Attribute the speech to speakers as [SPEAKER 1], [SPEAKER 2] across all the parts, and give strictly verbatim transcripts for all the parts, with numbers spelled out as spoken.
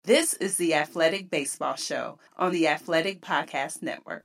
[SPEAKER 1] This is the Athletic Baseball Show on the Athletic Podcast Network.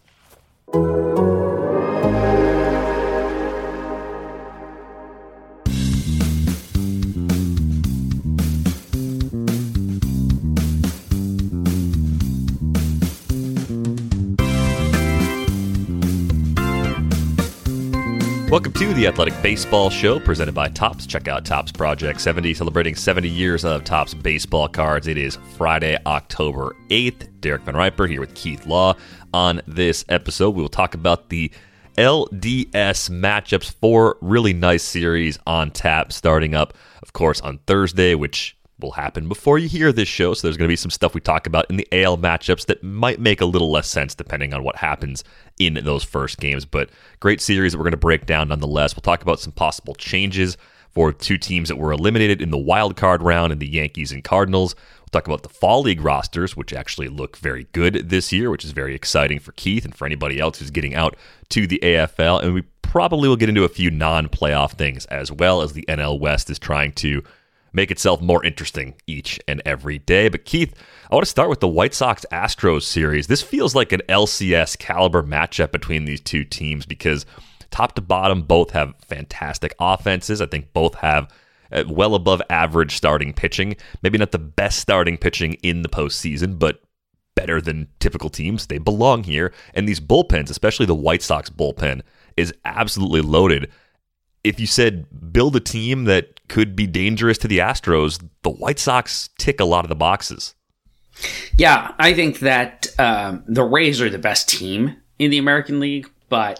[SPEAKER 2] Welcome to the Athletic Baseball Show, presented by Topps. Check out Topps Project seventy, celebrating seventy years of Topps baseball cards. It is Friday, October eighth. Derek Van Riper here with Keith Law. On this episode, we will talk about the L D S matchups. Four really nice series on tap, starting up, of course, on Thursday, which will happen before you hear this show. So there's going to be some stuff we talk about in the A L matchups that might make a little less sense depending on what happens in those first games. But great series that we're going to break down nonetheless. We'll talk about some possible changes for two teams that were eliminated in the wild card round in the Yankees and Cardinals. We'll talk about the Fall League rosters, which actually look very good this year, which is very exciting for Keith and for anybody else who's getting out to the A F L. And we probably will get into a few non-playoff things as well, as the N L West is trying to make itself more interesting each and every day. But Keith, I want to start with the White Sox-Astros series. This feels like an L C S caliber matchup between these two teams because top to bottom, both have fantastic offenses. I think both have well above average starting pitching. Maybe not the best starting pitching in the postseason, but better than typical teams. They belong here. And these bullpens, especially the White Sox bullpen, is absolutely loaded. If you said build a team that could be dangerous to the Astros, the White Sox tick a lot of the boxes.
[SPEAKER 3] Yeah, I think that um, the Rays are the best team in the American League, but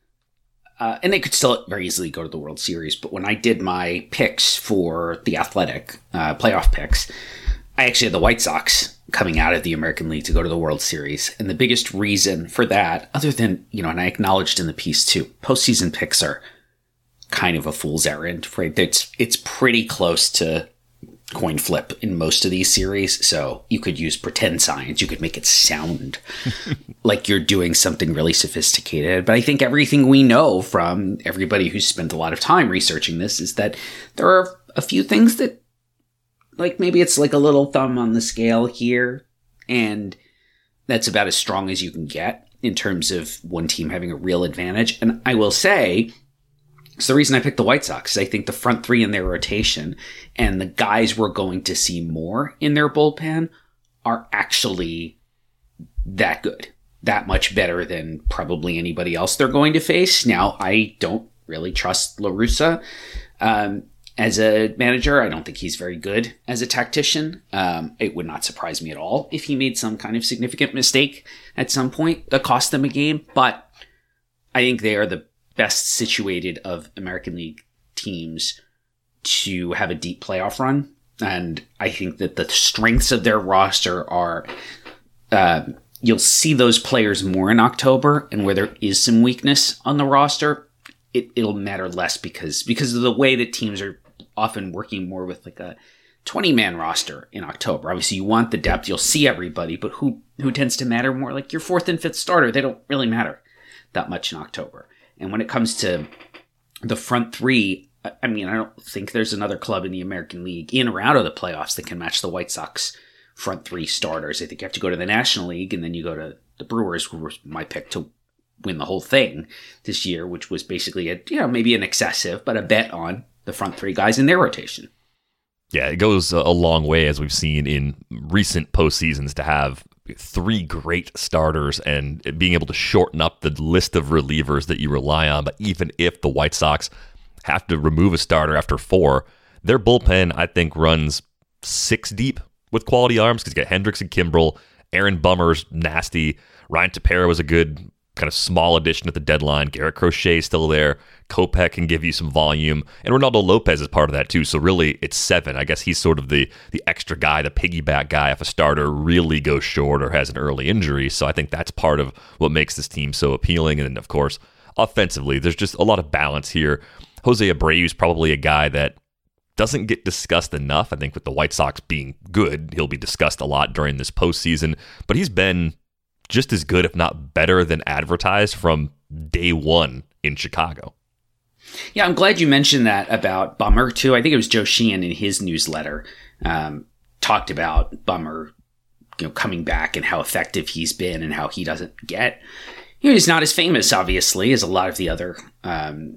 [SPEAKER 3] uh, and they could still very easily go to the World Series. But when I did my picks for the Athletic uh, playoff picks, I actually had the White Sox coming out of the American League to go to the World Series. And the biggest reason for that, other than, you know, and I acknowledged in the piece too, postseason picks are kind of a fool's errand, right? It's it's pretty close to coin flip in most of these series, so you could use pretend science. You could make it sound like you're doing something really sophisticated. But I think everything we know from everybody who's spent a lot of time researching this is that there are a few things that, like, maybe it's like a little thumb on the scale here, and that's about as strong as you can get in terms of one team having a real advantage. And I will say, it's the reason I picked the White Sox. I think the front three in their rotation and the guys we're going to see more in their bullpen are actually that good, that much better than probably anybody else they're going to face. Now, I don't really trust La Russa um, as a manager. I don't think he's very good as a tactician. Um, it would not surprise me at all if he made some kind of significant mistake at some point that cost them a game. But I think they are the best situated of American League teams to have a deep playoff run. And I think that the strengths of their roster are, uh, you'll see those players more in October, and where there is some weakness on the roster, it, it'll matter less because, because of the way that teams are often working more with like a twenty man roster in October. Obviously you want the depth, you'll see everybody, but who, who tends to matter more? Like your fourth and fifth starter, they don't really matter that much in October. And when it comes to the front three, I mean, I don't think there's another club in the American League in or out of the playoffs that can match the White Sox front three starters. I think you have to go to the National League, and then you go to the Brewers, who was my pick to win the whole thing this year, which was basically a, you know, maybe an excessive, but a bet on the front three guys in their rotation.
[SPEAKER 2] Yeah, it goes a long way, as we've seen in recent postseasons, to have three great starters and being able to shorten up the list of relievers that you rely on. But even if the White Sox have to remove a starter after four, their bullpen, I think, runs six deep with quality arms, because you got Hendricks and Kimbrel, Aaron Bummer's nasty, Ryan Tepera was a good kind of small addition at the deadline, Garrett Crochet is still there, Kopech can give you some volume, and Ronaldo Lopez is part of that too. So really, it's seven. I guess he's sort of the the extra guy, the piggyback guy if a starter really goes short or has an early injury. So I think that's part of what makes this team so appealing. And then, of course, offensively, there's just a lot of balance here. Jose Abreu is probably a guy that doesn't get discussed enough. I think with the White Sox being good, he'll be discussed a lot during this postseason, but he's been just as good, if not better than advertised from day one in Chicago.
[SPEAKER 3] Yeah, I'm glad you mentioned that about Bummer, too. I think it was Joe Sheehan in his newsletter um, talked about Bummer, you know, coming back and how effective he's been and how he doesn't get. You know, he's not as famous, obviously, as a lot of the other, um,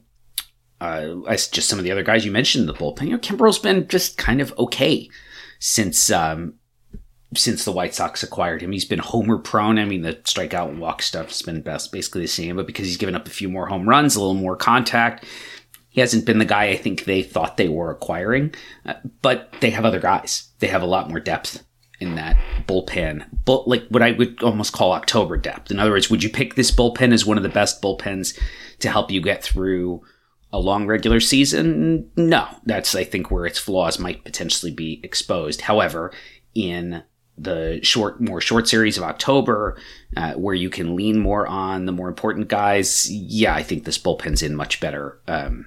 [SPEAKER 3] uh, as just some of the other guys you mentioned in the bullpen. You know, Kimbrel's been just kind of okay since um, since the White Sox acquired him. He's been homer prone. I mean, the strikeout and walk stuff has been best, basically the same, but because he's given up a few more home runs, a little more contact, he hasn't been the guy I think they thought they were acquiring. Uh, but they have other guys. They have a lot more depth in that bullpen, but like what I would almost call October depth. In other words, would you pick this bullpen as one of the best bullpens to help you get through a long regular season? No, that's, I think, where its flaws might potentially be exposed. However, in the short, more short series of October, uh, where you can lean more on the more important guys, yeah, I think this bullpen's in much better, um,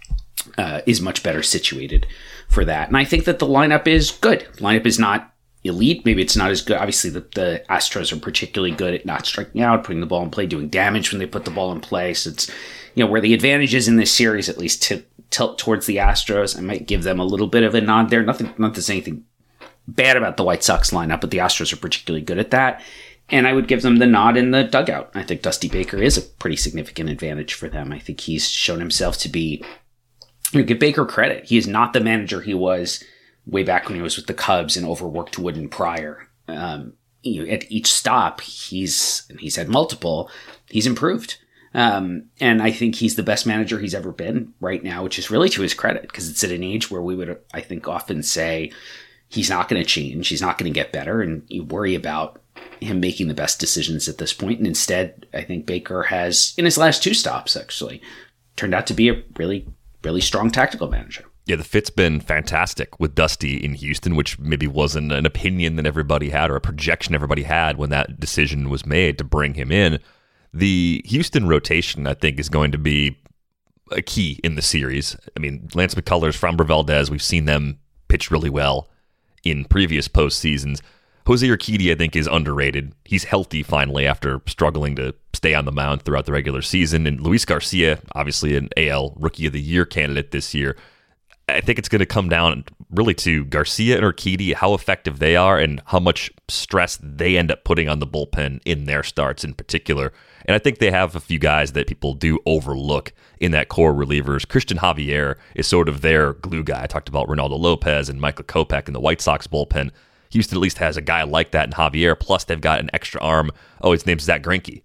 [SPEAKER 3] uh, is much better situated for that. And I think that the lineup is good. Lineup is not elite. Maybe it's not as good. Obviously, the, the Astros are particularly good at not striking out, putting the ball in play, doing damage when they put the ball in play. So it's, you know, where the advantage is in this series, at least to tilt towards the Astros. I might give them a little bit of a nod there. Nothing, not to say anything bad about the White Sox lineup, but the Astros are particularly good at that. And I would give them the nod in the dugout. I think Dusty Baker is a pretty significant advantage for them. I think he's shown himself to be, you know, give Baker credit. He is not the manager he was way back when he was with the Cubs and overworked Wooden prior. Um, you know, at each stop, he's, and he's had multiple, he's improved. Um, and I think he's the best manager he's ever been right now, which is really to his credit, because it's at an age where we would, I think, often say he's not going to change, he's not going to get better, and you worry about him making the best decisions at this point. And instead, I think Baker has, in his last two stops, actually, turned out to be a really, really strong tactical manager.
[SPEAKER 2] Yeah, the fit's been fantastic with Dusty in Houston, which maybe wasn't an opinion that everybody had or a projection everybody had when that decision was made to bring him in. The Houston rotation, I think, is going to be a key in the series. I mean, Lance McCullers, Framber Valdez, we've seen them pitch really well in previous postseasons. Jose Urquidy, I think, is underrated. He's healthy finally after struggling to stay on the mound throughout the regular season. And Luis Garcia, obviously an A L Rookie of the Year candidate this year. I think it's going to come down really to Garcia and Urquidy, how effective they are and how much stress they end up putting on the bullpen in their starts in particular. And I think they have a few guys that people do overlook in that core relievers. Christian Javier is sort of their glue guy. I talked about Ronaldo Lopez and Michael Kopech in the White Sox bullpen. Houston at least has a guy like that in Javier, plus they've got an extra arm. Oh, his name's Zach Greinke.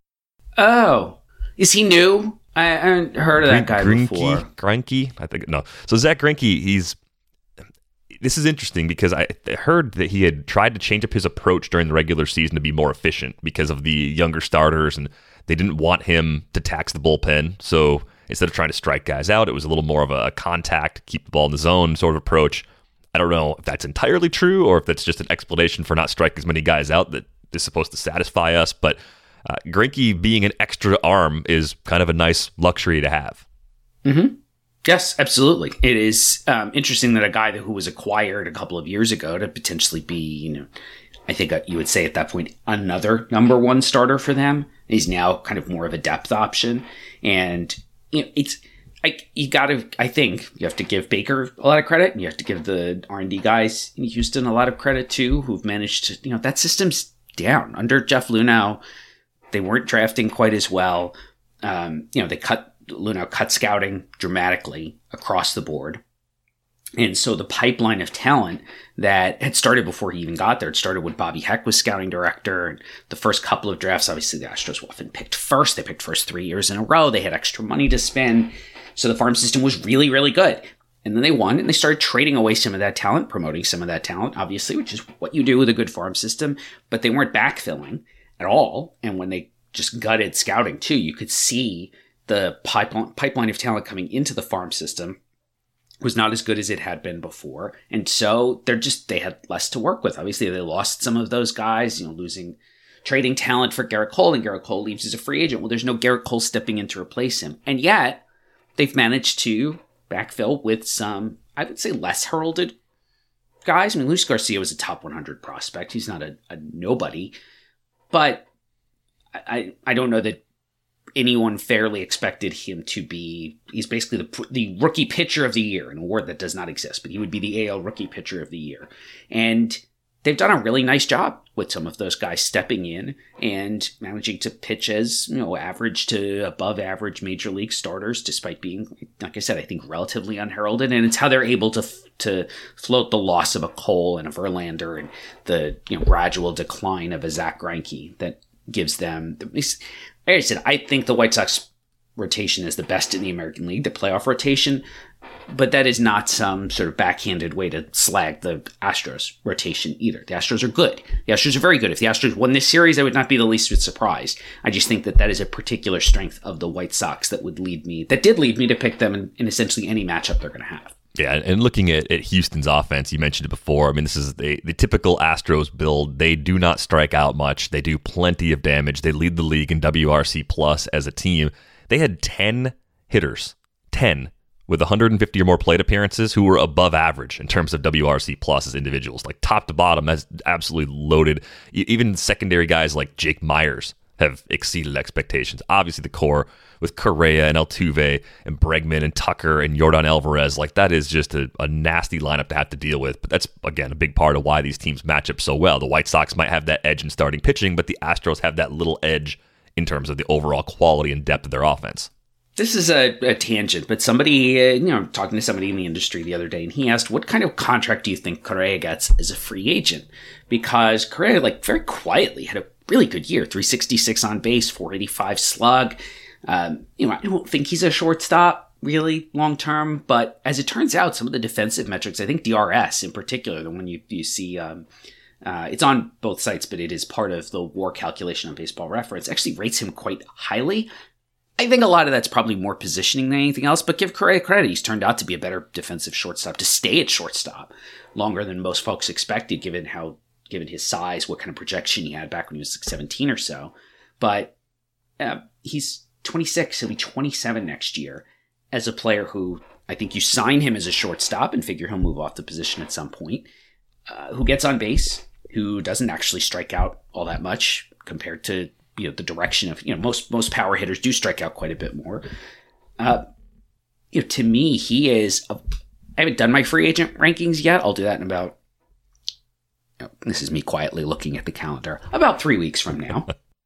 [SPEAKER 3] Oh, is he new? I haven't heard of that guy
[SPEAKER 2] Greinke,
[SPEAKER 3] before.
[SPEAKER 2] Greinke? I think, no. So Zach Greinke, he's, this is interesting because I heard that he had tried to change up his approach during the regular season to be more efficient because of the younger starters, and they didn't want him to tax the bullpen. So instead of trying to strike guys out, it was a little more of a contact, keep the ball in the zone sort of approach. I don't know if that's entirely true or if that's just an explanation for not striking as many guys out that is supposed to satisfy us, but Uh, Greinke being an extra arm is kind of a nice luxury to have.
[SPEAKER 3] Mm-hmm. Yes, absolutely. It is um, interesting that a guy who was acquired a couple of years ago to potentially be, you know, I think you would say at that point, another number one starter for them is now kind of more of a depth option. And, you know, it's, I, you got to, I think you have to give Baker a lot of credit, and you have to give the R and D guys in Houston a lot of credit too, who've managed to, you know, that system's down. Under Jeff Luhnow, they weren't drafting quite as well. Um, you know, they cut, Luhnow cut scouting dramatically across the board. And so the pipeline of talent that had started before he even got there, it started when Bobby Heck was scouting director. And the first couple of drafts, obviously the Astros often picked first. They picked first three years in a row. They had extra money to spend. So the farm system was really, really good. And then they won, and they started trading away some of that talent, promoting some of that talent, obviously, which is what you do with a good farm system. But they weren't backfilling at all. And when they just gutted scouting too, you could see the pipeline, pipeline of talent coming into the farm system was not as good as it had been before. And so they're just, they had less to work with. Obviously, they lost some of those guys, you know, losing, trading talent for Garrett Cole, and Garrett Cole leaves as a free agent. Well, there's no Garrett Cole stepping in to replace him. And yet they've managed to backfill with some, I would say, less heralded guys. I mean, Luis Garcia was a top one hundred prospect. He's not a, a nobody, but I, I don't know that anyone fairly expected him to be, he's basically the the rookie pitcher of the year, an award that does not exist, but he would be the A L rookie pitcher of the year. And they've done a really nice job with some of those guys stepping in and managing to pitch as, you know, average to above average major league starters, despite being, like I said, I think relatively unheralded. And it's how they're able to to float the loss of a Cole and a Verlander and the, you know, gradual decline of a Zach Greinke that gives them. Like I said, I think the White Sox rotation is the best in the American League, the playoff rotation. But that is not some sort of backhanded way to slag the Astros rotation either. The Astros are good. The Astros are very good. If the Astros won this series, I would not be the least bit surprised. I just think that that is a particular strength of the White Sox that would lead me, that did lead me to pick them in, in essentially any matchup they're going to have.
[SPEAKER 2] Yeah, and looking at, at Houston's offense, you mentioned it before. I mean, this is the, the typical Astros build. They do not strike out much. They do plenty of damage. They lead the league in W R C plus as a team. They had ten hitters, ten, with one hundred fifty or more plate appearances who were above average in terms of W R C plus as individuals. Like top to bottom, that's absolutely loaded. Even secondary guys like Jake Myers have exceeded expectations. Obviously the core with Correa and Altuve and Bregman and Tucker and Yordan Alvarez, like that is just a, a nasty lineup to have to deal with. But that's, again, a big part of why these teams match up so well. The White Sox might have that edge in starting pitching, but the Astros have that little edge in terms of the overall quality and depth of their offense.
[SPEAKER 3] This is a, a tangent, but somebody, uh, you know, talking to somebody in the industry the other day, and he asked, what kind of contract do you think Correa gets as a free agent? Because Correa, like, very quietly had a really good year, three sixty-six on base, four eighty-five slug. Um, you know, I don't think he's a shortstop really long term, but as it turns out, some of the defensive metrics, I think D R S in particular, the one you, you see, um, uh, it's on both sites, but it is part of the WAR calculation on Baseball Reference, actually rates him quite highly. I think a lot of that's probably more positioning than anything else, but give Correa credit. He's turned out to be a better defensive shortstop, to stay at shortstop longer than most folks expected, given how, given his size, what kind of projection he had back when he was like seventeen or so. But uh, he's twenty-six, he'll be twenty-seven next year, as a player who I think you sign him as a shortstop and figure he'll move off the position at some point, uh, who gets on base, who doesn't actually strike out all that much compared to, you know, the direction of, you know, most most power hitters do strike out quite a bit more. Uh, you know, to me, he is, a, I haven't done my free agent rankings yet. I'll do that in about, you know, this is me quietly looking at the calendar, about three weeks from now.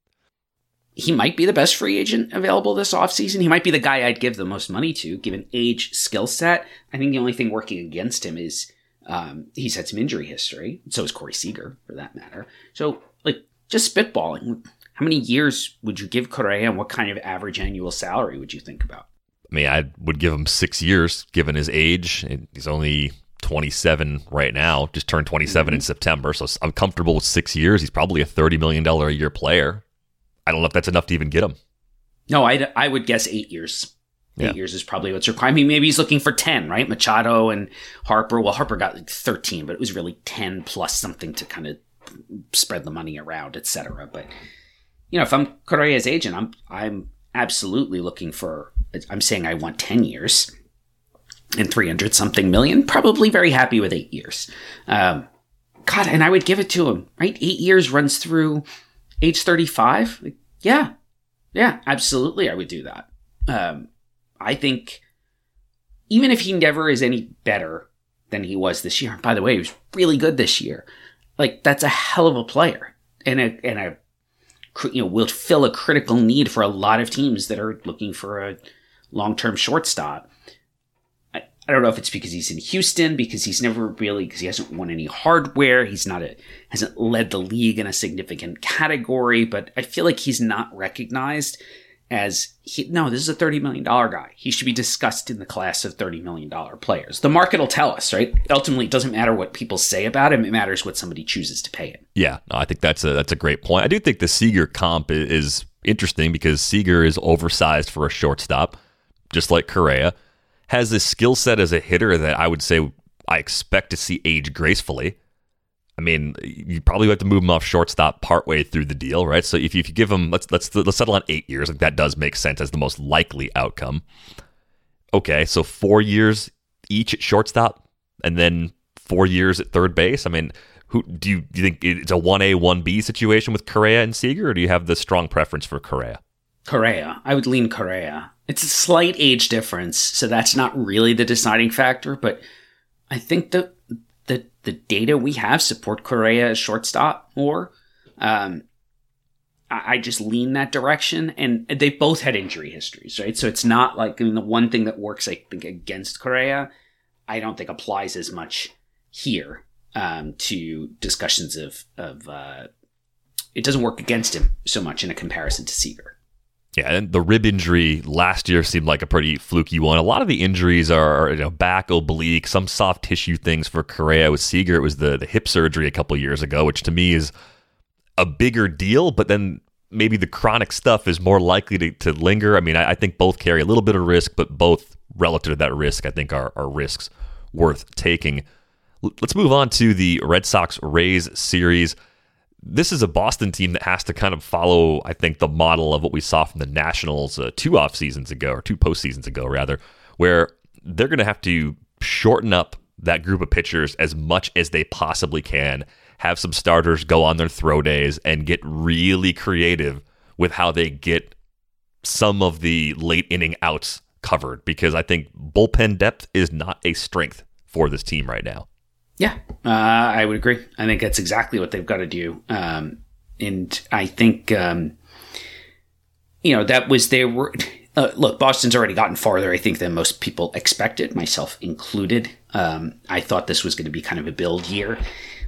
[SPEAKER 3] He might be the best free agent available this offseason. He might be the guy I'd give the most money to, given age, skill set. I think the only thing working against him is um, he's had some injury history. So is Corey Seager, for that matter. So, like, just spitballing. How many years would you give Correa, and what kind of average annual salary would you think about?
[SPEAKER 2] I mean, I would give him six years, given his age. He's only twenty-seven right now, just turned twenty-seven mm-hmm. in September, so I'm comfortable with six years. He's probably a thirty million dollars a year player. I don't know if that's enough to even get him.
[SPEAKER 3] No, I, I would guess eight years. Eight yeah. years is probably what's required. I mean, maybe he's looking for ten, right? Machado and Harper. Well, Harper got like thirteen, but it was really ten plus something to kind of spread the money around, et cetera. But, you know, if I'm Correa's agent, I'm I'm absolutely looking for, I'm saying I want ten years and three hundred something million. Probably very happy with eight years. Um, God, and I would give it to him, right? Eight years runs through age thirty-five. Like, yeah, yeah, absolutely. I would do that. Um, I think even if he never is any better than he was this year, by the way, he was really good this year. Like, that's a hell of a player, and a, and a, you know, will fill a critical need for a lot of teams that are looking for a long-term shortstop. I, I don't know if it's because he's in Houston, because he's never really, because he hasn't won any hardware. He's not a, hasn't led the league in a significant category, but I feel like he's not recognized as, he, no, this is a thirty million dollars guy. He should be discussed in the class of thirty million dollars players. The market will tell us, right? Ultimately, it doesn't matter what people say about him. It matters what somebody chooses to pay him. Yeah,
[SPEAKER 2] no, I think that's a, that's a great point. I do think the Seager comp is, is interesting because Seager is oversized for a shortstop, just like Correa. Has a skill set as a hitter that I would say I expect to see age gracefully. I mean, you probably have to move him off shortstop partway through the deal, right? So if you, if you give him, let's let's let's settle on eight years. Like that does make sense as the most likely outcome. Okay, so four years each at shortstop, and then four years at third base. I mean, who do you do you think it's a one A one B situation with Correa and Seager, or do you have the strong preference for Correa?
[SPEAKER 3] Correa, I would lean Correa. It's a slight age difference, so that's not really the deciding factor. But I think the the the data we have support Correa as shortstop more. Um, I, I just lean that direction, and they both had injury histories, right? So it's not like, I mean, the one thing that works, I think, against Correa, I don't think applies as much here um, to discussions of, of uh, it doesn't work against him so much in a comparison to Seager.
[SPEAKER 2] Yeah, and the rib injury last year seemed like a pretty fluky one. A lot of the injuries are, you know, back, oblique, some soft tissue things for Correa. With Seager, it was the, the hip surgery a couple years ago, which to me is a bigger deal, but then maybe the chronic stuff is more likely to, to linger. I mean, I, I think both carry a little bit of risk, but both relative to that risk, I think are, are risks worth taking. L- let's move on to the Red Sox-Rays series. This is a Boston team that has to kind of follow, I think, the model of what we saw from the Nationals uh, two off seasons ago, or two postseasons ago, rather, where they're going to have to shorten up that group of pitchers as much as they possibly can, have some starters go on their throw days, and get really creative with how they get some of the late inning outs covered, because I think bullpen depth is not a strength for this team right now.
[SPEAKER 3] Yeah, uh, I would agree. I think that's exactly what they've got to do. Um, and I think, um, you know, that was their word. Uh, look, Boston's already gotten farther, I think, than most people expected, myself included. Um, I thought this was going to be kind of a build year,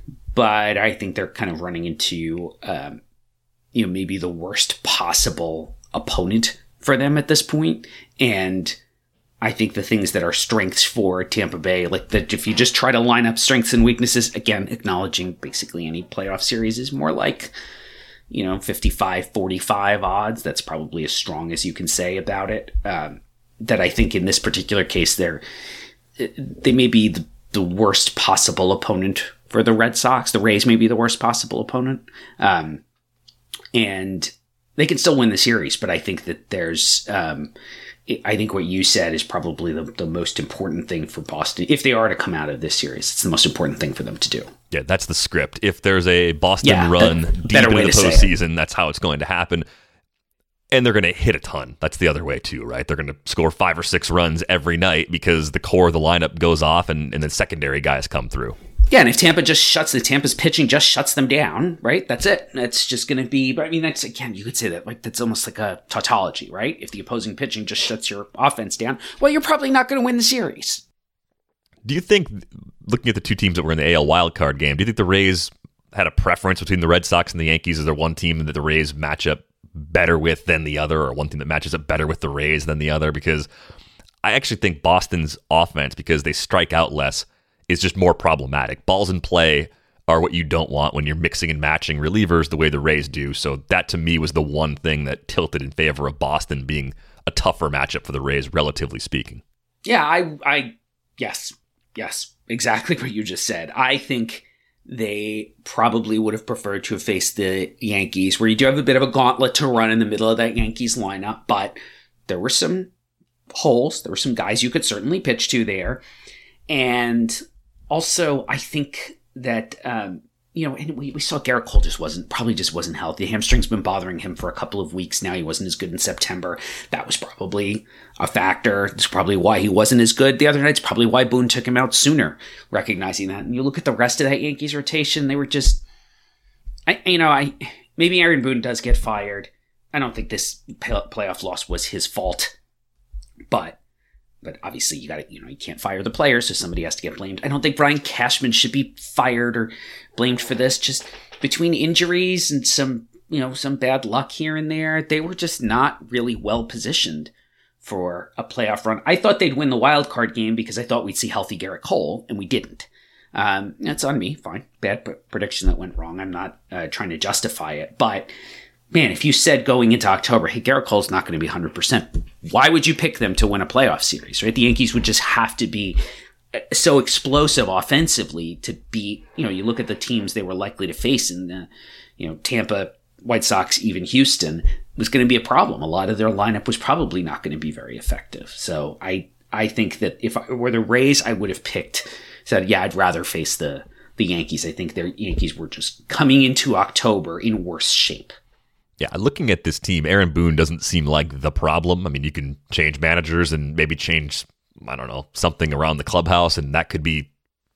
[SPEAKER 3] but I think they're kind of running into, um, you know, maybe the worst possible opponent for them at this point. And I think the things that are strengths for Tampa Bay, like that if you just try to line up strengths and weaknesses, again, acknowledging basically any playoff series is more like, you know, fifty-five forty-five odds. That's probably as strong as you can say about it. Um, that I think in this particular case, they're, they may be the, the worst possible opponent for the Red Sox. The Rays may be the worst possible opponent. Um, and they can still win the series, but I think that there's, um, I think what you said is probably the, the most important thing for Boston. If they are to come out of this series, it's the most important thing for them to do.
[SPEAKER 2] Yeah, that's the script. If there's a Boston
[SPEAKER 3] yeah,
[SPEAKER 2] run
[SPEAKER 3] that,
[SPEAKER 2] deep into the postseason,
[SPEAKER 3] it.
[SPEAKER 2] that's how it's going to happen. And they're going to hit a ton. That's the other way too, right? They're going to score five or six runs every night because the core of the lineup goes off and, and then secondary guys come through.
[SPEAKER 3] Yeah, and if Tampa just shuts, the Tampa's pitching just shuts them down, right? That's it. That's just going to be, but I mean, that's, again, you could say that, like, that's almost like a tautology, right? If the opposing pitching just shuts your offense down, well, you're probably not going to win the series.
[SPEAKER 2] Do you think, looking at the two teams that were in the A L wildcard game, do you think the Rays had a preference between the Red Sox and the Yankees? Is there one team that the Rays match up better with than the other, or one team that matches up better with the Rays than the other? Because I actually think Boston's offense, because they strike out less, is just more problematic. Balls in play are what you don't want when you're mixing and matching relievers the way the Rays do. So that, to me, was the one thing that tilted in favor of Boston being a tougher matchup for the Rays, relatively speaking.
[SPEAKER 3] Yeah, I, I, yes, yes, exactly what you just said. I think they probably would have preferred to have faced the Yankees, where you do have a bit of a gauntlet to run in the middle of that Yankees lineup, but there were some holes. There were some guys you could certainly pitch to there. And also, I think that, um, you know, and we, we saw Garrett Cole just wasn't, probably just wasn't healthy. The hamstring's been bothering him for a couple of weeks now. He wasn't as good in September. That was probably a factor. That's probably why he wasn't as good the other night. It's probably why Boone took him out sooner, recognizing that. And you look at the rest of that Yankees rotation, they were just, I, you know, I maybe Aaron Boone does get fired. I don't think this playoff loss was his fault, but But obviously, you got to, you know, you can't fire the players, so somebody has to get blamed. I don't think Brian Cashman should be fired or blamed for this. Just between injuries and some, you know, some bad luck here and there, they were just not really well positioned for a playoff run. I thought they'd win the wild card game because I thought we'd see healthy Garrett Cole, and we didn't. Um, that's on me. Fine. Bad p- prediction that went wrong. I'm not uh, trying to justify it, but man, if you said going into October, hey, Garrett Cole's not going to be one hundred percent, why would you pick them to win a playoff series, right? The Yankees would just have to be so explosive offensively to be, you know, you look at the teams they were likely to face in the, you know, Tampa, White Sox, even Houston, was going to be a problem. A lot of their lineup was probably not going to be very effective. So I, I think that if I were the Rays, I would have picked, said, yeah, I'd rather face the, the Yankees. I think their Yankees were just coming into October in worse shape.
[SPEAKER 2] Yeah, looking at this team, Aaron Boone doesn't seem like the problem. I mean, you can change managers and maybe change, I don't know, something around the clubhouse, and that could be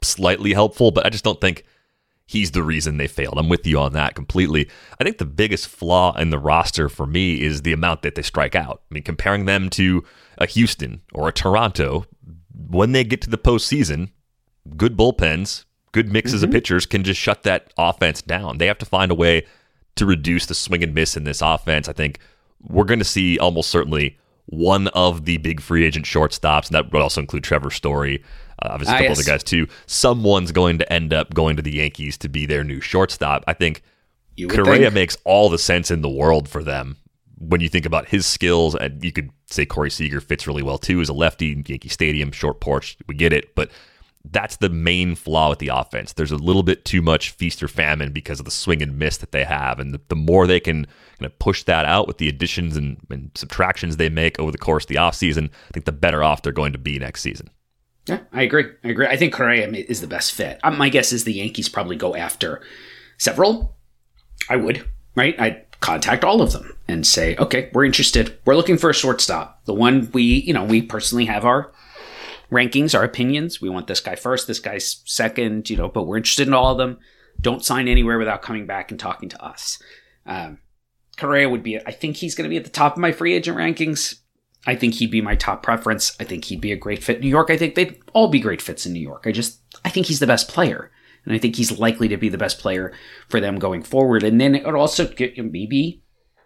[SPEAKER 2] slightly helpful, but I just don't think he's the reason they failed. I'm with you on that completely. I think the biggest flaw in the roster for me is the amount that they strike out. I mean, comparing them to a Houston or a Toronto, when they get to the postseason, good bullpens, good mixes mm-hmm. of pitchers can just shut that offense down. They have to find a way to reduce the swing and miss in this offense. I think we're going to see almost certainly one of the big free agent shortstops, and that would also include Trevor Story, uh, obviously a couple ah, yes. other guys too. Someone's going to end up going to the Yankees to be their new shortstop. I think Correa think. makes all the sense in the world for them when you think about his skills. And you could say Corey Seager fits really well too as a lefty, Yankee Stadium, short porch, we get it, but that's the main flaw with the offense. There's a little bit too much feast or famine because of the swing and miss that they have. And the, the more they can kind of push that out with the additions and, and subtractions they make over the course of the offseason, I think the better off they're going to be next season.
[SPEAKER 3] Yeah, I agree. I agree. I think Correa is the best fit. Um, my guess is the Yankees probably go after several. I would, right? I'd contact all of them and say, okay, we're interested. We're looking for a shortstop. The one we, you know, we personally have our rankings, our opinions. We want this guy first, this guy's second, you know, but we're interested in all of them. Don't sign anywhere without coming back and talking to us. Um, Correa would be, I think he's going to be at the top of my free agent rankings. I think he'd be my top preference. I think he'd be a great fit in New York. I think they'd all be great fits in New York. I just, I think he's the best player. And I think he's likely to be the best player for them going forward. And then it would also get, maybe,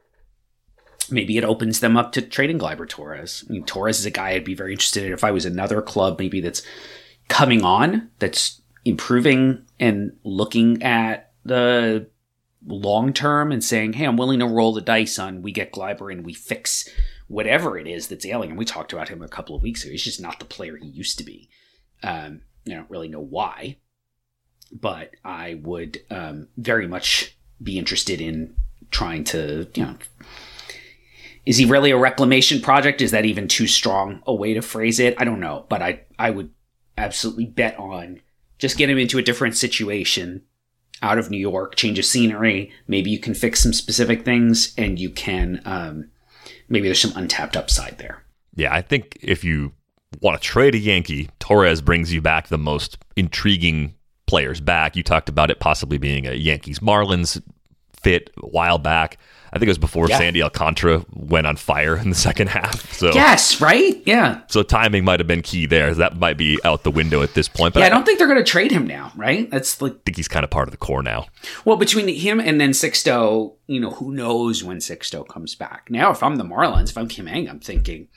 [SPEAKER 3] maybe it opens them up to trading Gleyber Torres. I mean, Torres is a guy I'd be very interested in if I was another club maybe that's coming on, that's improving and looking at the long term and saying, hey, I'm willing to roll the dice on we get Gleyber and we fix whatever it is that's ailing. And we talked about him a couple of weeks ago. He's just not the player he used to be. Um, I don't really know why, but I would um, very much be interested in trying to, you know, is he really a reclamation project? Is that even too strong a way to phrase it? I don't know, but I, I would absolutely bet on just get him into a different situation out of New York, change of scenery. Maybe you can fix some specific things and you can, um, maybe there's some untapped upside there.
[SPEAKER 2] Yeah, I think if you want to trade a Yankee, Torres brings you back the most intriguing players back. You talked about it possibly being a Yankees-Marlins fit a while back. I think it was before yeah. Sandy Alcantara went on fire in the second half. So
[SPEAKER 3] yes, right? Yeah.
[SPEAKER 2] So timing might have been key there. That might be out the window at this point.
[SPEAKER 3] But yeah, I, I don't think they're going to trade him now, right? That's like,
[SPEAKER 2] I think he's kind of part of the core now.
[SPEAKER 3] Well, between him and then Sixto, you know, who knows when Sixto comes back. Now, if I'm the Marlins, if I'm Kim Ng, I'm thinking,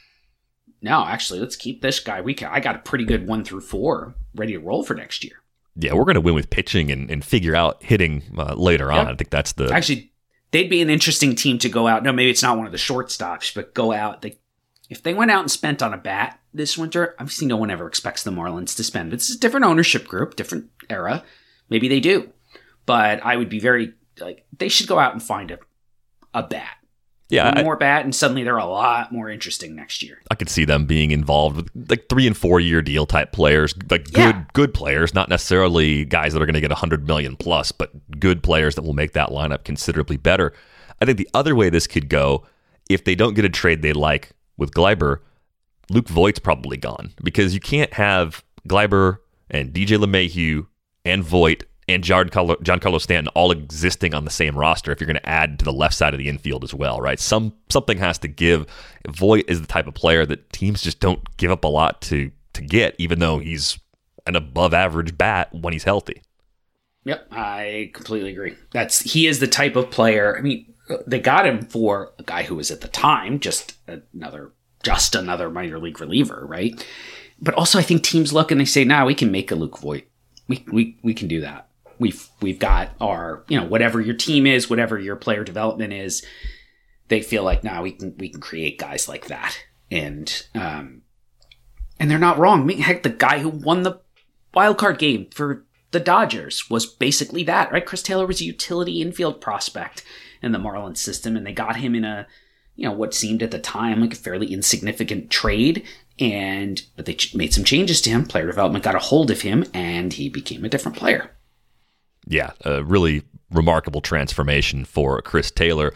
[SPEAKER 3] no, actually, let's keep this guy. We can, I got a pretty good one through four ready to roll for next year.
[SPEAKER 2] Yeah, we're going to win with pitching and, and figure out hitting uh, later on. Yep. I think that's the...
[SPEAKER 3] Actually, they'd be an interesting team to go out. No, maybe it's not one of the shortstops, but go out. They, if they went out and spent on a bat this winter, obviously no one ever expects the Marlins to spend. It's a different ownership group, different era. Maybe they do. But I would be very, like, they should go out and find a, a bat.
[SPEAKER 2] Yeah,
[SPEAKER 3] One I, more bat, and suddenly they're a lot more interesting next year.
[SPEAKER 2] I could see them being involved with like three and four year deal type players, like good
[SPEAKER 3] yeah.
[SPEAKER 2] good players, not necessarily guys that are going to get a hundred million plus, but good players that will make that lineup considerably better. I think the other way this could go, if they don't get a trade they like with Gleyber, Luke Voigt's probably gone because you can't have Gleyber and D J LeMahieu and Voigt and Giancarlo, Giancarlo Stanton all existing on the same roster if you're going to add to the left side of the infield as well, right? Some Something has to give. Voigt is the type of player that teams just don't give up a lot to to get, even though he's an above-average bat when he's healthy.
[SPEAKER 3] Yep, I completely agree. That's He is the type of player, I mean, they got him for a guy who was at the time just another just another minor league reliever, right? But also I think teams look and they say, nah, we can make a Luke Voigt. We we we can do that. We've we've got our, you know, whatever your team is, whatever your player development is, they feel like now nah, we can we can create guys like that, and um, and they're not wrong. I mean, heck, the guy who won the wild card game for the Dodgers was basically that, right? Chris Taylor was a utility infield prospect in the Marlins system, and they got him in a, you know, what seemed at the time like a fairly insignificant trade, and but they made some changes to him. Player development got a hold of him, and he became a different player.
[SPEAKER 2] Yeah, a really remarkable transformation for Chris Taylor.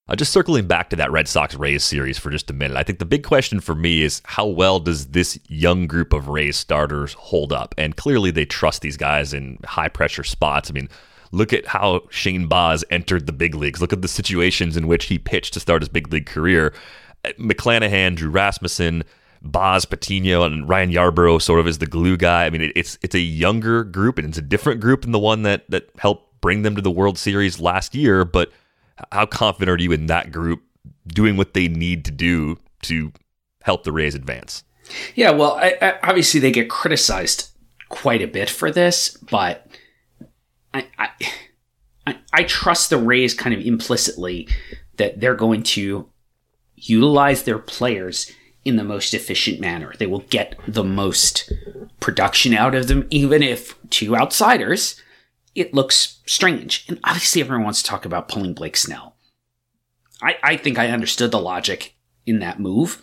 [SPEAKER 2] Uh, just circling back to that Red Sox-Rays series for just a minute, I think the big question for me is how well does this young group of Rays starters hold up? And clearly they trust these guys in high-pressure spots. I mean, look at how Shane Baz entered the big leagues. Look at the situations in which he pitched to start his big league career. McClanahan, Drew Rasmussen, Baz, Patino, and Ryan Yarbrough sort of is the glue guy. I mean, it, it's it's a younger group, and it's a different group than the one that that helped bring them to the World Series last year, but how confident are you in that group doing what they need to do to help the Rays advance?
[SPEAKER 3] Yeah, well, I, I, obviously they get criticized quite a bit for this, but I, I I trust the Rays kind of implicitly that they're going to utilize their players in the most efficient manner. They will get the most production out of them, even if to outsiders it looks strange. And obviously everyone wants to talk about pulling Blake Snell. I, I think I understood the logic in that move.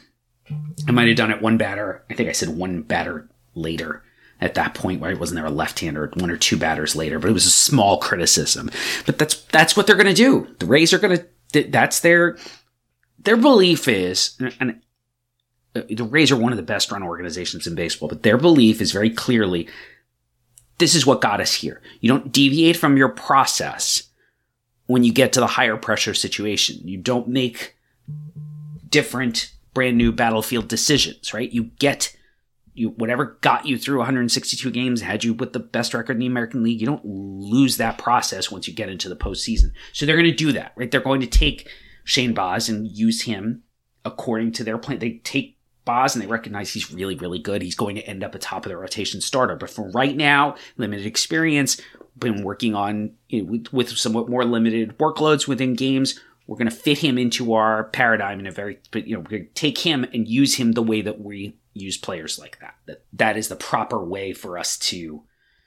[SPEAKER 3] I might have done it one batter. I think I said one batter later at that point, where it wasn't there a left-hander, one or two batters later, but it was a small criticism. But that's that's what they're going to do. The Rays are going to, that's their, their belief is, and the Rays are one of the best run organizations in baseball, but their belief is very clearly, this is what got us here. You don't deviate from your process when you get to the higher pressure situation. You don't make different brand new battlefield decisions, right? You get you whatever got you through one hundred sixty-two games, had you with the best record in the American League. You don't lose that process once you get into the postseason. So they're going to do that, right? They're going to take Shane Baz and use him according to their plan. They take Baz and they recognize he's really, really good. He's going to end up a top of the rotation starter. But for right now, limited experience, been working on, you know, with, with somewhat more limited workloads within games. We're going to fit him into our paradigm in a very, you know, we're going to take him and use him the way that we use players like that. That that is the proper way for us to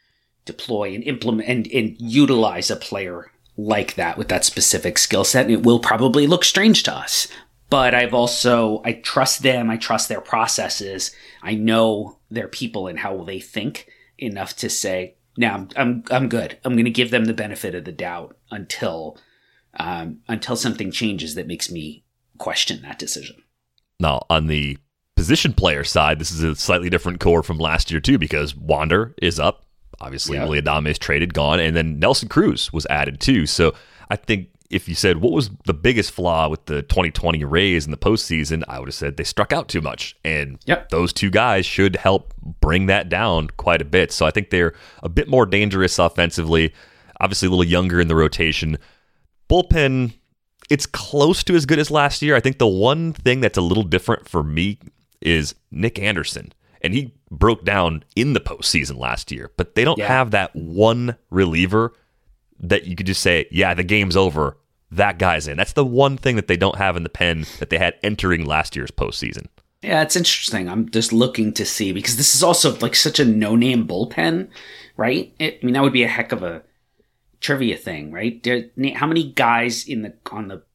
[SPEAKER 3] deploy and implement and, and utilize a player like that with that specific skill set. And it will probably look strange to us. But I've also, I trust them. I trust their processes. I know their people and how they think enough to say, now I'm, I'm, I'm good. I'm going to give them the benefit of the doubt until, um, until something changes that makes me question that decision.
[SPEAKER 2] Now, on the position player side, this is a slightly different core from last year too, because Wander is up. Obviously, yeah. Willy Adames traded, gone, and then Nelson Cruz was added too. So I think, if you said, what was the biggest flaw with the twenty twenty Rays in the postseason, I would have said they struck out too much. And yep. those two guys should help bring that down quite a bit. So I think they're a bit more dangerous offensively, obviously a little younger in the rotation. Bullpen, it's close to as good as last year. I think the one thing that's a little different for me is Nick Anderson. And he broke down in the postseason last year. But they don't yeah. have that one reliever that you could just say, yeah, the game's over. That guy's in. That's the one thing that they don't have in the pen that they had entering last year's postseason.
[SPEAKER 3] Yeah, it's interesting. I'm just looking to see, because this is also like such a no-name bullpen, right? It, I mean, that would be a heck of a trivia thing, right? There, how many guys in the on the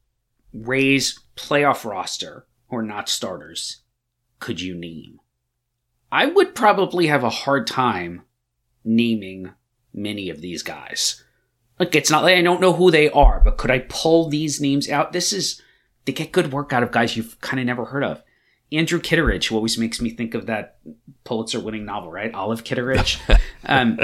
[SPEAKER 3] Rays playoff roster who are not starters could you name? I would probably have a hard time naming many of these guys. Look, it's not like I don't know who they are, but could I pull these names out? This is, they get good work out of guys you've kind of never heard of. Andrew Kitteridge, who always makes me think of that Pulitzer-winning novel, right? Olive Kitteridge. um,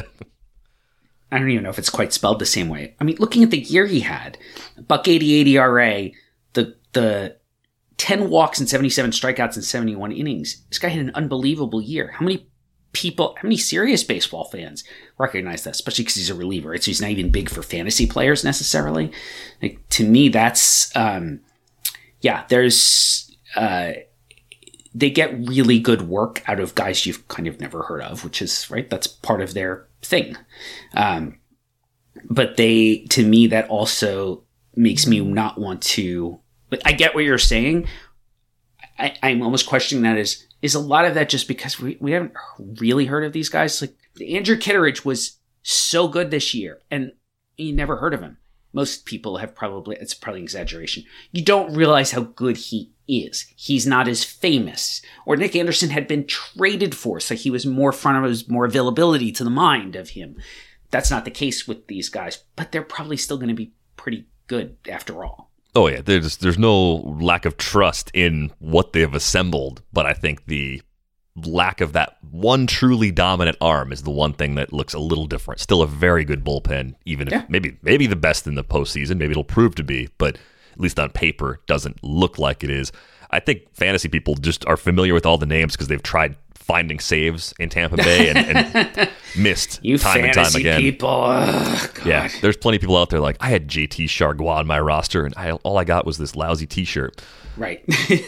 [SPEAKER 3] I don't even know if it's quite spelled the same way. I mean, looking at the year he had, buck eighty-eight E R A, the the ten walks and seventy-seven strikeouts in seventy-one innings. This guy had an unbelievable year. How many people, how many serious baseball fans recognize that, especially because he's a reliever, right? So he's not even big for fantasy players necessarily. Like, to me, that's, um, yeah, there's, uh, they get really good work out of guys you've kind of never heard of, which is, right, that's part of their thing. Um, but they, to me, that also makes me not want to, but I get what you're saying. I, I'm almost questioning that as, is a lot of that just because we, we haven't really heard of these guys? Like, Andrew Kitteridge was so good this year, and you never heard of him. Most people have probably, it's probably an exaggeration. You don't realize how good he is. He's not as famous. Or Nick Anderson had been traded for, so he was more front of his, more availability to the mind of him. That's not the case with these guys, but they're probably still going to be pretty good after all.
[SPEAKER 2] Oh yeah, there's there's no lack of trust in what they have assembled, but I think the lack of that one truly dominant arm is the one thing that looks a little different. Still a very good bullpen, even if
[SPEAKER 3] yeah.
[SPEAKER 2] maybe maybe the best in the postseason. Maybe it'll prove to be, but at least on paper, doesn't look like it is. I think fantasy people just are familiar with all the names because they've tried finding saves in Tampa Bay and, and missed
[SPEAKER 3] you
[SPEAKER 2] time and time again.
[SPEAKER 3] People. Oh, God.
[SPEAKER 2] Yeah, there's plenty of people out there like, I had J T Chargois on my roster, and I, all I got was this lousy T-shirt.
[SPEAKER 3] Right.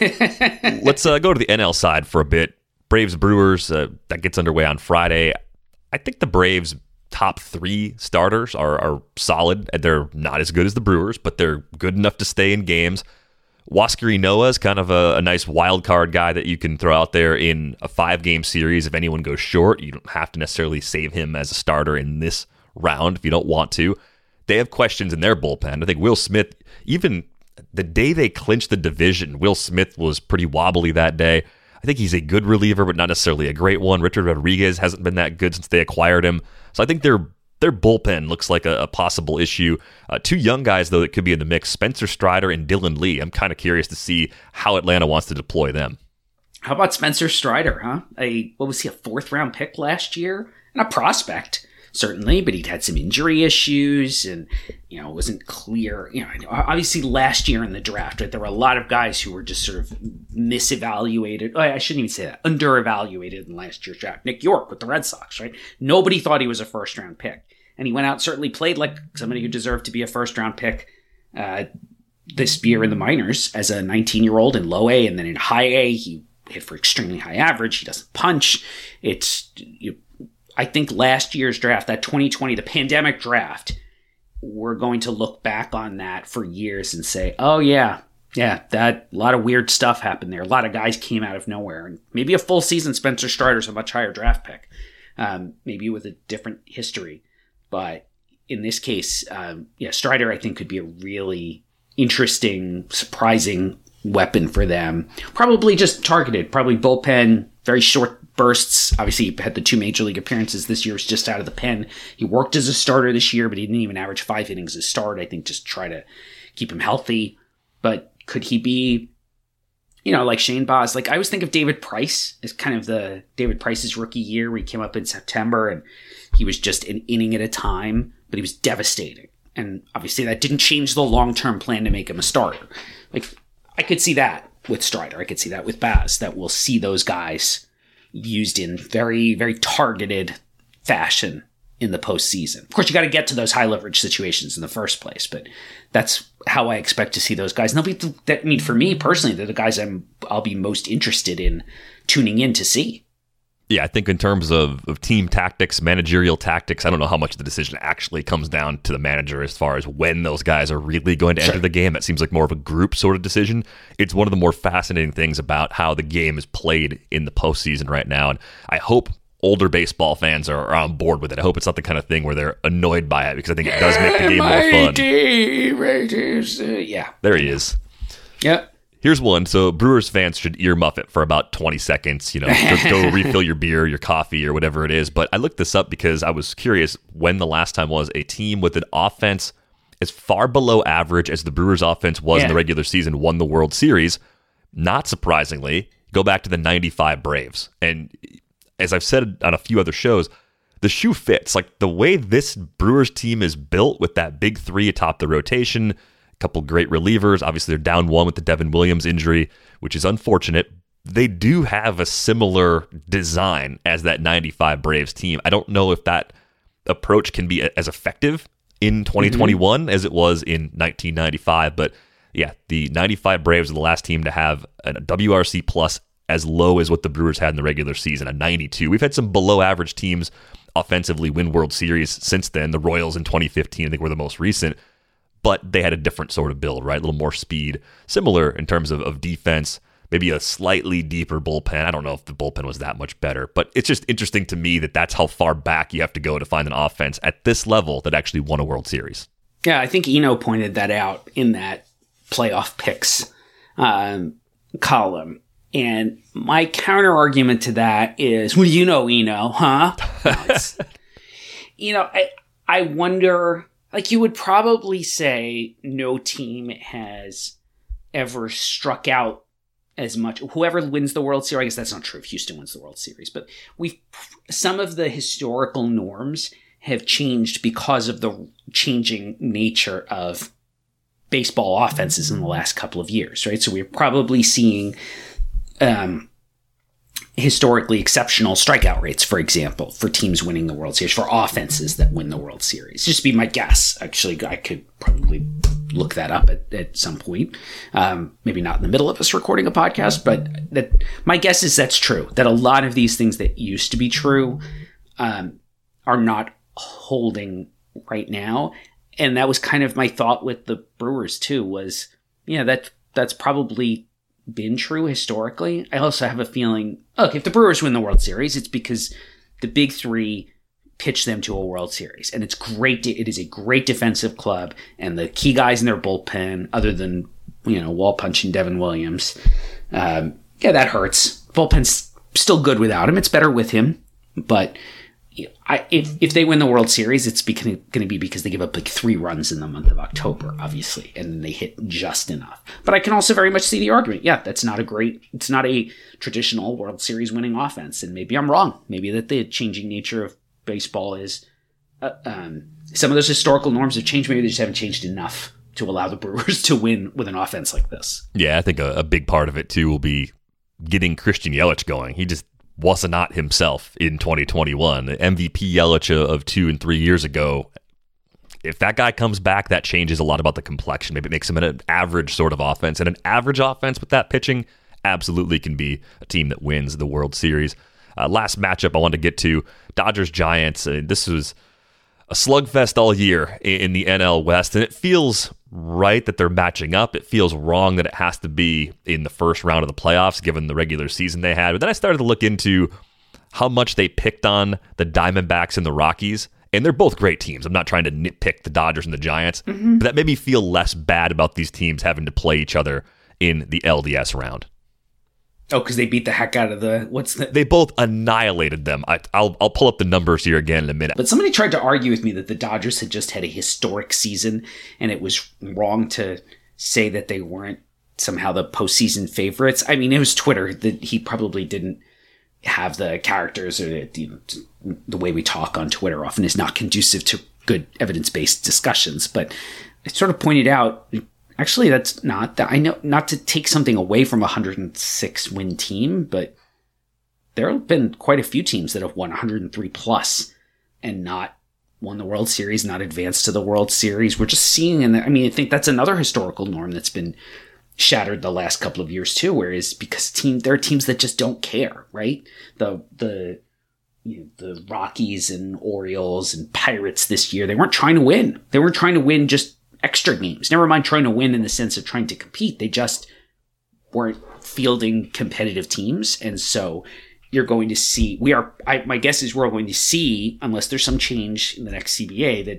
[SPEAKER 2] Let's uh, go to the N L side for a bit. Braves Brewers, uh, that gets underway on Friday. I think the Braves' top three starters are, are solid. They're not as good as the Brewers, but they're good enough to stay in games. Huascar Ynoa is kind of a, a nice wild card guy that you can throw out there in a five-game series. If anyone goes short, you don't have to necessarily save him as a starter in this round if you don't want to. They have questions in their bullpen. I think Will Smith, even the day they clinched the division, Will Smith was pretty wobbly that day. I think he's a good reliever, but not necessarily a great one. Richard Rodriguez hasn't been that good since they acquired him. So I think their their bullpen looks like a, a possible issue. Uh, two young guys, though, that could be in the mix, Spencer Strider and Dylan Lee. I'm kind of curious to see how Atlanta wants to deploy them.
[SPEAKER 3] How about Spencer Strider, huh? A What was he, a fourth-round pick last year? And a prospect, certainly, but he'd had some injury issues and, you know, it wasn't clear. You know, obviously last year in the draft, right, there were a lot of guys who were just sort of misevaluated. Oh, I shouldn't even say that. Underevaluated in last year's draft. Nick York with the Red Sox, right? Nobody thought he was a first-round pick. And he went out, certainly played like somebody who deserved to be a first-round pick uh, this year in the minors as a nineteen-year-old in low A, and then in high A, he hit for extremely high average. He doesn't punch. It's, you, I think last year's draft, that twenty twenty, the pandemic draft, we're going to look back on that for years and say, oh yeah, yeah, that a lot of weird stuff happened there. A lot of guys came out of nowhere, and maybe a full season Spencer Strider's a much higher draft pick, um, maybe with a different history. But in this case, um, yeah, Strider, I think, could be a really interesting, surprising weapon for them. Probably just targeted, probably bullpen, very short bursts. Obviously, he had the two major league appearances this year. Was just out of the pen. He worked as a starter this year, but he didn't even average five innings as a start. I think just try to keep him healthy. But could he be, you know, like Shane Baz? Like, I always think of David Price as kind of the David Price's rookie year where he came up in September and he was just an inning at a time, but he was devastating. And obviously that didn't change the long-term plan to make him a starter. Like, I could see that with Strider. I could see that with Baz, that we'll see those guys used in very, very targeted fashion in the postseason. Of course, you got to get to those high leverage situations in the first place, but that's how I expect to see those guys. And they'll be, that, I mean, for me personally, they're the guys I'm, I'll be most interested in tuning in to see.
[SPEAKER 2] Yeah, I think in terms of, of team tactics, managerial tactics, I don't know how much the decision actually comes down to the manager as far as when those guys are really going to
[SPEAKER 3] Sure.
[SPEAKER 2] enter the game. That seems like more of a group sort of decision. It's one of the more fascinating things about how the game is played in the postseason right now. And I hope older baseball fans are, are on board with it. I hope it's not the kind of thing where they're annoyed by it, because I think it does make the game more fun.
[SPEAKER 3] Uh, yeah.
[SPEAKER 2] There he is.
[SPEAKER 3] Yep.
[SPEAKER 2] Here's one. So Brewers fans should earmuff it for about twenty seconds. You know, go, go refill your beer, your coffee, or whatever it is. But I looked this up because I was curious when the last time was a team with an offense as far below average as the Brewers' offense was
[SPEAKER 3] Yeah.
[SPEAKER 2] in the regular season won the World Series. Not surprisingly, go back to the ninety-five Braves. And as I've said on a few other shows, the shoe fits. Like, the way this Brewers team is built with that big three atop the rotation, couple great relievers. Obviously, they're down one with the Devin Williams injury, which is unfortunate. They do have a similar design as that ninety-five Braves team. I don't know if that approach can be as effective in twenty twenty-one mm-hmm. as it was in nineteen ninety-five. But yeah, the ninety-five Braves are the last team to have a W R C plus as low as what the Brewers had in the regular season, a ninety-two. We've had some below average teams offensively win World Series since then. The Royals in twenty fifteen, I think, were the most recent. But they had a different sort of build, right? A little more speed. Similar in terms of, of defense, maybe a slightly deeper bullpen. I don't know if the bullpen was that much better, but it's just interesting to me that that's how far back you have to go to find an offense at this level that actually won a World Series.
[SPEAKER 3] Yeah, I think Eno pointed that out in that playoff picks um, column. And my counter argument to that is, well, you know Eno, huh? No, it's, you know, I, I wonder like you would probably say no team has ever struck out as much. Whoever wins the World Series, I guess that's not true if Houston wins the World Series, but we've some of the historical norms have changed because of the changing nature of baseball offenses in the last couple of years, right? So we're probably seeing um, historically exceptional strikeout rates, for example, for teams winning the World Series, for offenses that win the World Series. Just be my guess. Actually, I could probably look that up at, at some point. Um, maybe not in the middle of us recording a podcast, but that my guess is that's true. That a lot of these things that used to be true um, are not holding right now. And that was kind of my thought with the Brewers too, was, yeah, that that's probably been true historically. I also have a feeling, look, if the Brewers win the World Series, it's because the big three pitch them to a World Series. And it's great. To, it is a great defensive club. And the key guys in their bullpen, other than, you know, wall punching Devin Williams, um, yeah, that hurts. Bullpen's still good without him. It's better with him. But I, if if they win the World Series, it's going to be because they give up like three runs in the month of October, obviously, and they hit just enough. But I can also very much see the argument. Yeah, that's not a great, it's not a traditional World Series winning offense, and maybe I'm wrong. Maybe that the changing nature of baseball is uh, um, some of those historical norms have changed. Maybe they just haven't changed enough to allow the Brewers to win with an offense like this.
[SPEAKER 2] Yeah, I think a, a big part of it too will be getting Christian Yelich going. He just was not himself in twenty twenty-one. The M V P Yelich of two and three years ago. If that guy comes back, that changes a lot about the complexion. Maybe it makes him an average sort of offense. And an average offense with that pitching absolutely can be a team that wins the World Series. Uh, last matchup I wanted to get to, Dodgers-Giants. Uh, this was a slugfest all year in, in the N L West, and it feels right that they're matching up. It feels wrong that it has to be in the first round of the playoffs, given the regular season they had. But then I started to look into how much they picked on the Diamondbacks and the Rockies, and they're both great teams. I'm not trying to nitpick the Dodgers and the Giants, mm-hmm. but that made me feel less bad about these teams having to play each other in the L D S round.
[SPEAKER 3] Oh, because they beat the heck out of the, what's the...
[SPEAKER 2] They both annihilated them. I, I'll I'll pull up the numbers here again in a minute.
[SPEAKER 3] But somebody tried to argue with me that the Dodgers had just had a historic season, and it was wrong to say that they weren't somehow the postseason favorites. I mean, it was Twitter that he probably didn't have the characters, or the, you know, the way we talk on Twitter often is not conducive to good evidence-based discussions. But I sort of pointed out... Actually, that's not that. I know not to take something away from a one hundred six win team, but there have been quite a few teams that have won one hundred three plus and not won the World Series, not advanced to the World Series. We're just seeing, and I mean, I think that's another historical norm that's been shattered the last couple of years too. Whereas because team, there are teams that just don't care, right? The the you know, the Rockies and Orioles and Pirates this year, they weren't trying to win. They weren't trying to win just extra games. Never mind trying to win in the sense of trying to compete. They just weren't fielding competitive teams. And so you're going to see, we are, I, my guess is we're going to see, unless there's some change in the next C B A that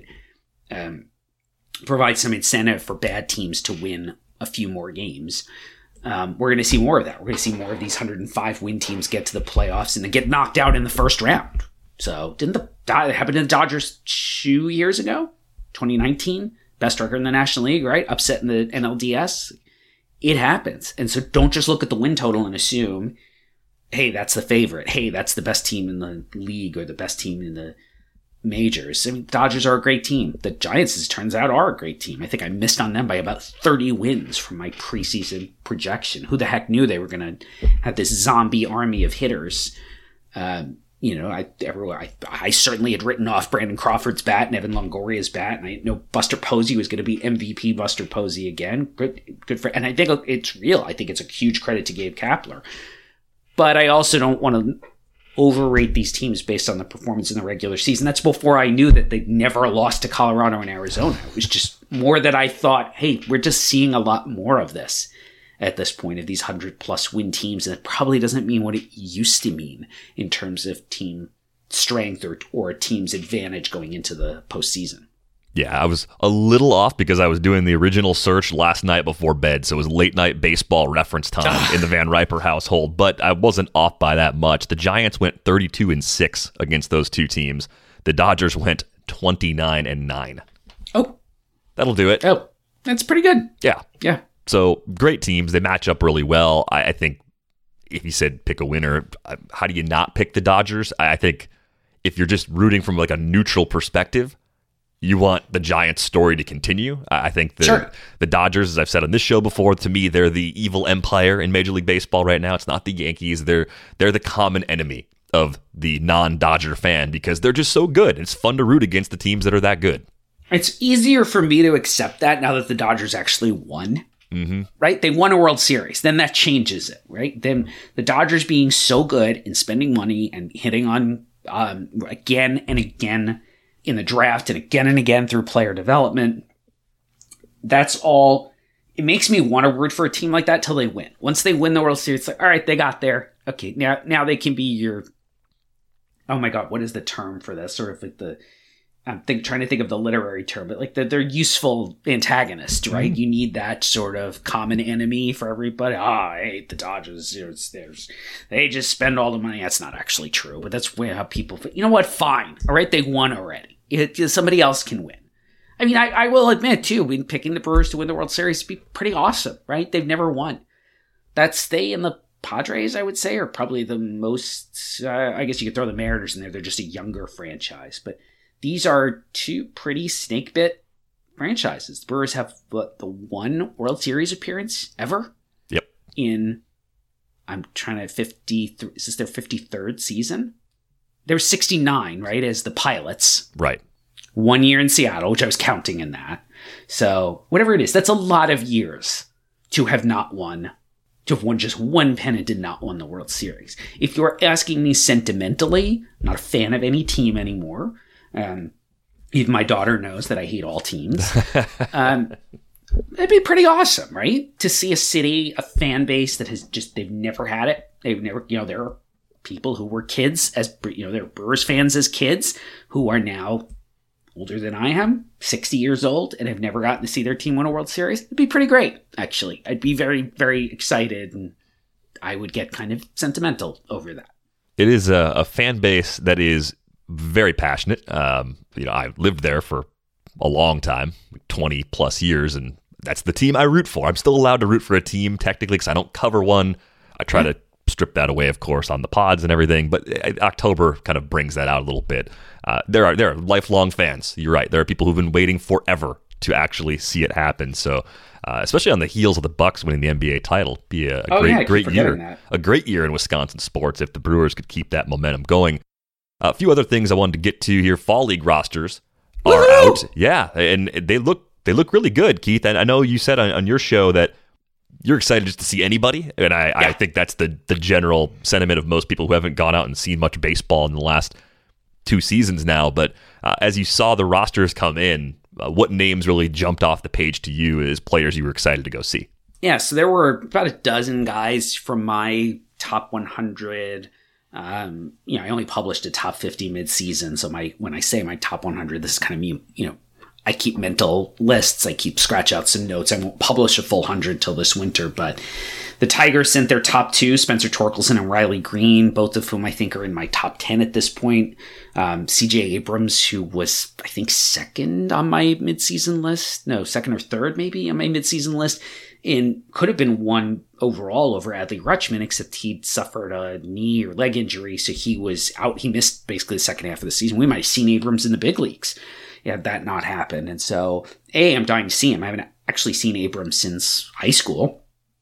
[SPEAKER 3] um, provides some incentive for bad teams to win a few more games. Um, we're going to see more of that. We're going to see more of these one hundred five win teams get to the playoffs and then get knocked out in the first round. So didn't the, that happen to the Dodgers two years ago? twenty nineteen? Best record in the National League, right? Upset in the N L D S. It happens. And so don't just look at the win total and assume, hey, that's the favorite. Hey, that's the best team in the league or the best team in the majors. I mean, Dodgers are a great team. The Giants, as it turns out, are a great team. I think I missed on them by about thirty wins from my preseason projection. Who the heck knew they were going to have this zombie army of hitters? Um, You know, I, everywhere, I I certainly had written off Brandon Crawford's bat and Evan Longoria's bat, and I know Buster Posey was going to be M V P Buster Posey again. Good, good for, and I think it's real. I think it's a huge credit to Gabe Kapler. But I also don't want to overrate these teams based on the performance in the regular season. That's before I knew that they never lost to Colorado and Arizona. It was just more that I thought, hey, we're just seeing a lot more of this at this point, of these one hundred plus win teams, and it probably doesn't mean what it used to mean in terms of team strength or or a team's advantage going into the postseason.
[SPEAKER 2] Yeah, I was a little off because I was doing the original search last night before bed, so it was late night baseball reference time in the Van Riper household, but I wasn't off by that much. The Giants went thirty-two and six against those two teams. The Dodgers went twenty-nine and nine.
[SPEAKER 3] Oh.
[SPEAKER 2] That'll do it.
[SPEAKER 3] Oh, that's pretty good.
[SPEAKER 2] Yeah.
[SPEAKER 3] Yeah.
[SPEAKER 2] So great teams. They match up really well. I, I think if you said pick a winner, how do you not pick the Dodgers? I, I think if you're just rooting from like a neutral perspective, you want the Giants story to continue. I think the,
[SPEAKER 3] sure.
[SPEAKER 2] the Dodgers, as I've said on this show before, to me, they're the evil empire in Major League Baseball right now. It's not the Yankees. They're they're the common enemy of the non-Dodger fan because they're just so good. It's fun to root against the teams that are that good.
[SPEAKER 3] It's easier for me to accept that now that the Dodgers actually won.
[SPEAKER 2] Mm-hmm.
[SPEAKER 3] Right? They won a World Series. Then that changes it, right? Then the Dodgers being so good and spending money and hitting on um, again and again in the draft and again and again through player development. That's all. It makes me want to root for a team like that till they win. Once they win the World Series, it's like, all right, they got there. Okay, now now they can be your, oh my God, what is the term for this? Sort of like the, I'm think, trying to think of the literary term, but like the, they're useful antagonist, right? Mm-hmm. You need that sort of common enemy for everybody. Ah, oh, I hate the Dodgers. It's, there's, they just spend all the money. That's not actually true, but that's how people, you know what? Fine. All right, they won already. It, somebody else can win. I mean, I, I will admit, too, picking the Brewers to win the World Series would be pretty awesome, right? They've never won. That's they and the Padres, I would say, are probably the most, uh, I guess you could throw the Mariners in there. They're just a younger franchise. But these are two pretty snake-bit franchises. The Brewers have, what, the one World Series appearance ever?
[SPEAKER 2] Yep.
[SPEAKER 3] In, I'm trying to, fifty, is this their fifty-third season? There were sixty-nine, right, as the pilots.
[SPEAKER 2] Right.
[SPEAKER 3] One year in Seattle, which I was counting in that. So whatever it is, that's a lot of years to have not won, to have won just one pennant and not won the World Series. If you're asking me sentimentally, I'm not a fan of any team anymore. Um, even my daughter knows that I hate all teams. um, it'd be pretty awesome, right? To see a city, a fan base that has just, they've never had it. They've never, you know, there are people who were kids as, you know, they're Brewers fans as kids who are now older than I am, sixty years old, and have never gotten to see their team win a World Series. It'd be pretty great, actually. I'd be very, very excited, and I would get kind of sentimental over that.
[SPEAKER 2] It is a, a fan base that is very passionate. Um, you know, I've lived there for a long time, twenty plus years, and that's the team I root for. I'm still allowed to root for a team technically because I don't cover one. I try to strip that away, of course, on the pods and everything, but October kind of brings that out a little bit. Uh, there are there are lifelong fans. You're right. There are people who've been waiting forever to actually see it happen. So, uh, especially on the heels of the Bucks winning the N B A title, be a, a
[SPEAKER 3] oh,
[SPEAKER 2] great
[SPEAKER 3] yeah,
[SPEAKER 2] great year,
[SPEAKER 3] that.
[SPEAKER 2] a great year in Wisconsin sports if the Brewers could keep that momentum going. Uh, a few other things I wanted to get to here. Fall league rosters are
[SPEAKER 3] Woo-hoo!
[SPEAKER 2] out. Yeah, and they look they look really good, Keith. And I know you said on, on your show that you're excited just to see anybody, and I, yeah. I think that's the the general sentiment of most people who haven't gone out and seen much baseball in the last two seasons now. But uh, as you saw the rosters come in, uh, what names really jumped off the page to you as players you were excited to go see?
[SPEAKER 3] Yeah, so there were about a dozen guys from my top one hundred. Um, you know, I only published a top fifty mid-season, so my when I say my top one hundred, this is kind of me, you know, I keep mental lists. I keep scratch out some notes. I won't publish a full hundred till this winter, but the Tigers sent their top two, Spencer Torkelson and Riley Green, both of whom I think are in my top ten at this point. Um, C J Abrams, who was, I think, second on my midseason list. No, second or third maybe on my midseason list. And could have been one overall over Adley Rutschman, except he'd suffered a knee or leg injury, so he was out. He missed basically the second half of the season. We might have seen Abrams in the big leagues had that not happened. And so, A, I'm dying to see him. I haven't actually seen Abrams since high school.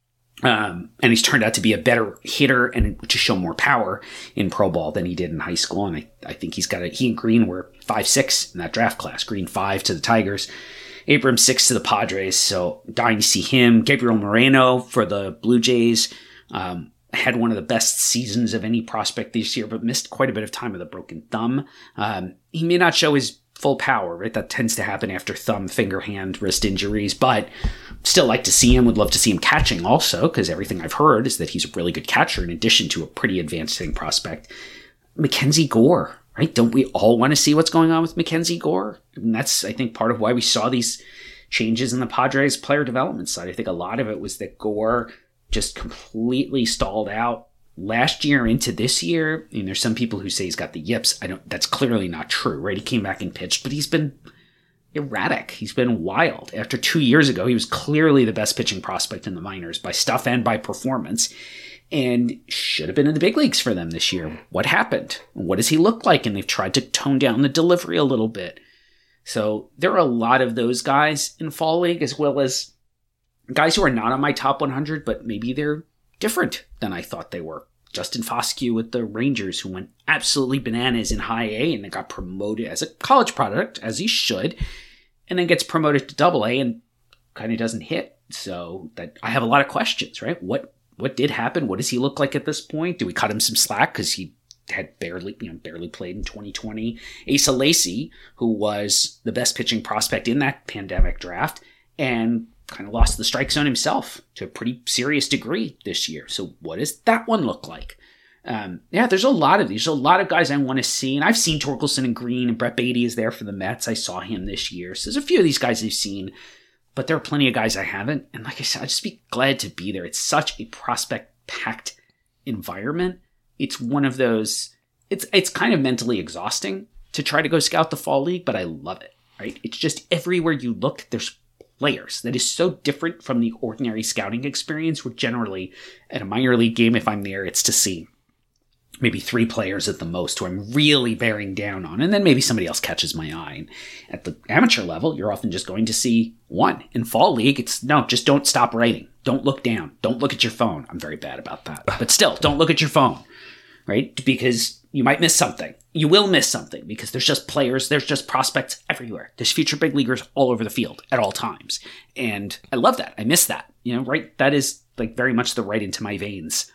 [SPEAKER 3] Um, and he's turned out to be a better hitter and to show more power in pro ball than he did in high school. And I, I think he's got a, he and Green were five six in that draft class. Green five to the Tigers, Abrams six to the Padres. So dying to see him. Gabriel Moreno for the Blue Jays. Um, had one of the best seasons of any prospect this year, but missed quite a bit of time with a broken thumb. Um, he may not show his full power, right? That tends to happen after thumb, finger, hand, wrist injuries, but still like to see him. Would love to see him catching also, because everything I've heard is that he's a really good catcher in addition to a pretty advanced hitting prospect. Mackenzie Gore, right? Don't we all want to see what's going on with Mackenzie Gore? And that's, I think, part of why we saw these changes in the Padres player development side. I think a lot of it was that Gore just completely stalled out last year into this year. And there's some people who say he's got the yips. I don't, that's clearly not true, right? He came back and pitched, but he's been erratic. He's been wild. After two years ago, he was clearly the best pitching prospect in the minors by stuff and by performance, and should have been in the big leagues for them this year. What happened? What does he look like? And they've tried to tone down the delivery a little bit. So there are a lot of those guys in Fall League, as well as guys who are not on my top one hundred, but maybe they're different than I thought they were. Justin Foscue with the Rangers, who went absolutely bananas in high A and then got promoted as a college product, as he should, and then gets promoted to double A and kind of doesn't hit. So that I have a lot of questions, right? What what did happen? What does he look like at this point? Do we cut him some slack because he had barely, you know, barely played in twenty twenty? Asa Lacy, who was the best pitching prospect in that pandemic draft, and kind of lost the strike zone himself to a pretty serious degree this year. So what does that one look like? Um, yeah, there's a lot of these. There's a lot of guys I want to see. And I've seen Torkelson and Green, and Brett Beatty is there for the Mets. I saw him this year. So there's a few of these guys I've seen, but there are plenty of guys I haven't. And like I said, I'd just be glad to be there. It's such a prospect-packed environment. It's one of those, it's it's kind of mentally exhausting to try to go scout the Fall League, but I love it, right? It's just everywhere you look, there's players. That is so different from the ordinary scouting experience, where generally at a minor league game, if I'm there, it's to see maybe three players at the most who I'm really bearing down on, and then maybe somebody else catches my eye. And at the amateur level, you're often just going to see one. In Fall League, it's no, just don't stop writing. Don't look down. Don't look at your phone. I'm very bad about that. But still, don't look at your phone, right? Because you might miss something. You will miss something because there's just players, there's just prospects everywhere. There's future big leaguers all over the field at all times. And I love that. I miss that. You know, right? That is like very much the right into my veins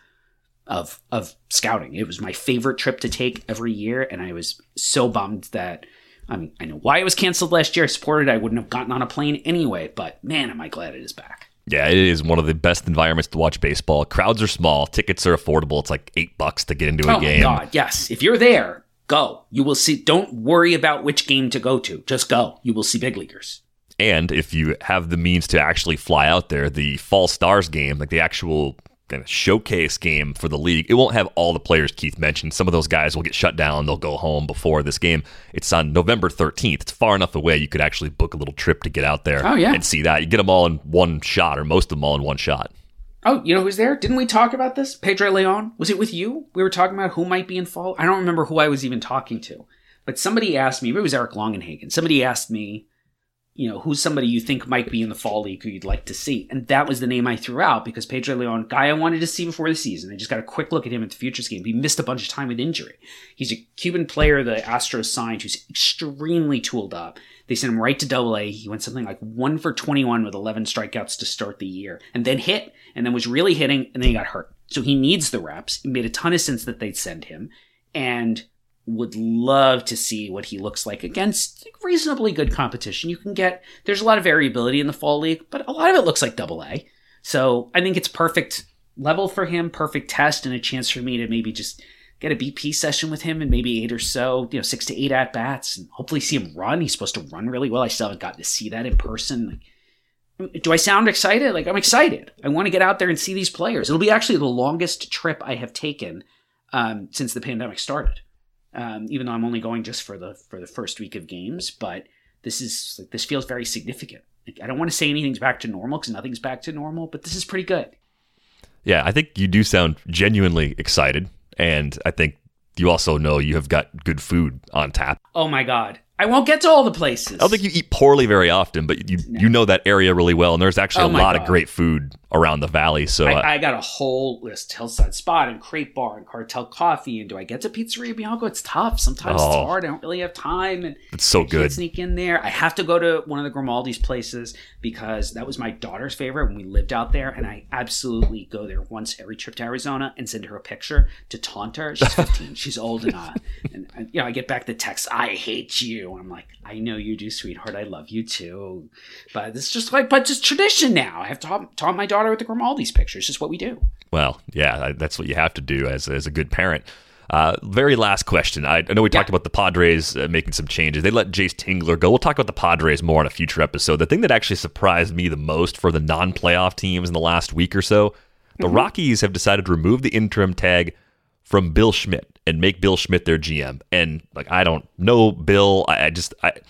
[SPEAKER 3] of of scouting. It was my favorite trip to take every year, and I was so bummed that, I mean, I know why it was canceled last year. I supported it. I wouldn't have gotten on a plane anyway, but man, am I glad it is back.
[SPEAKER 2] Yeah, it is one of the best environments to watch baseball. Crowds are small. Tickets are affordable. It's like eight bucks to get into a
[SPEAKER 3] oh
[SPEAKER 2] game.
[SPEAKER 3] Oh, my God, yes. If you're there, go. You will see. Don't worry about which game to go to. Just go. You will see big leaguers.
[SPEAKER 2] And if you have the means to actually fly out there, the Fall Stars game, like the actual kind of showcase game for the league, it won't have all the players Keith mentioned. Some of those guys will get shut down. They'll go home before this game. It's on November thirteenth. It's far enough away you could actually book a little trip to get out there
[SPEAKER 3] oh, yeah.
[SPEAKER 2] and see that. You get them all in one shot, or most of them all in one shot.
[SPEAKER 3] Oh, you know who's there? Didn't we talk about this? Pedro Leon? Was it with you? We were talking about who might be in Fall. I don't remember who I was even talking to. But somebody asked me, maybe it was Eric Longenhagen. Somebody asked me, you know, who's somebody you think might be in the Fall League who you'd like to see? And that was the name I threw out because Pedro Leon, guy I wanted to see before the season. I just got a quick look at him at the Futures game. He missed a bunch of time with injury. He's a Cuban player the Astros signed who's extremely tooled up. They sent him right to Double A. He went something like one for twenty-one with eleven strikeouts to start the year, and then hit, and then was really hitting, and then he got hurt. So he needs the reps. It made a ton of sense that they'd send him, and would love to see what he looks like against reasonably good competition. You can get, there's a lot of variability in the Fall League, but a lot of it looks like Double A. So I think it's perfect level for him, perfect test, and a chance for me to maybe just get a B P session with him and maybe eight or so, you know, six to eight at-bats, and hopefully see him run. He's supposed to run really well. I still haven't gotten to see that in person. Like, do I sound excited? Like, I'm excited. I want to get out there and see these players. It'll be actually the longest trip I have taken um, since the pandemic started. Um, even though I'm only going just for the for the first week of games, but this is like, this feels very significant. Like, I don't want to say anything's back to normal because nothing's back to normal, but this is pretty good.
[SPEAKER 2] Yeah, I think you do sound genuinely excited, and I think you also know you have got good food on tap.
[SPEAKER 3] Oh my God. I won't get to all the places.
[SPEAKER 2] I don't think you eat poorly very often, but you no. you know that area really well, and there's actually
[SPEAKER 3] oh
[SPEAKER 2] a lot
[SPEAKER 3] God.
[SPEAKER 2] of great food around the valley. So
[SPEAKER 3] I,
[SPEAKER 2] uh,
[SPEAKER 3] I got a whole list: Hillside Spot and Crate Bar and Cartel Coffee. And do I get to Pizzeria Bianco? It's tough. Sometimes
[SPEAKER 2] oh,
[SPEAKER 3] it's hard. I don't really have time, and
[SPEAKER 2] it's so
[SPEAKER 3] I
[SPEAKER 2] good.
[SPEAKER 3] Can't sneak in there. I have to go to one of the Grimaldi's places because that was my daughter's favorite when we lived out there, and I absolutely go there once every trip to Arizona and send her a picture to taunt her. She's fifteen. She's old enough, and, and you know I get back the text, "I hate you." I'm like, I know you do, sweetheart. I love you too. But it's just like, but just tradition now. I have taught, taught my daughter with the Grimaldi's pictures. It's just what we do.
[SPEAKER 2] Well, yeah, that's what you have to do as, as a good parent. Uh, very last question. I, I know we talked yeah. about the Padres uh, making some changes. They let Jace Tingler go. We'll talk about the Padres more on a future episode. The thing that actually surprised me the most for the non-playoff teams in the last week or so, the mm-hmm. Rockies have decided to remove the interim tag from Bill Schmidt and make Bill Schmidt their G M. And like, I don't know Bill. I, I just... I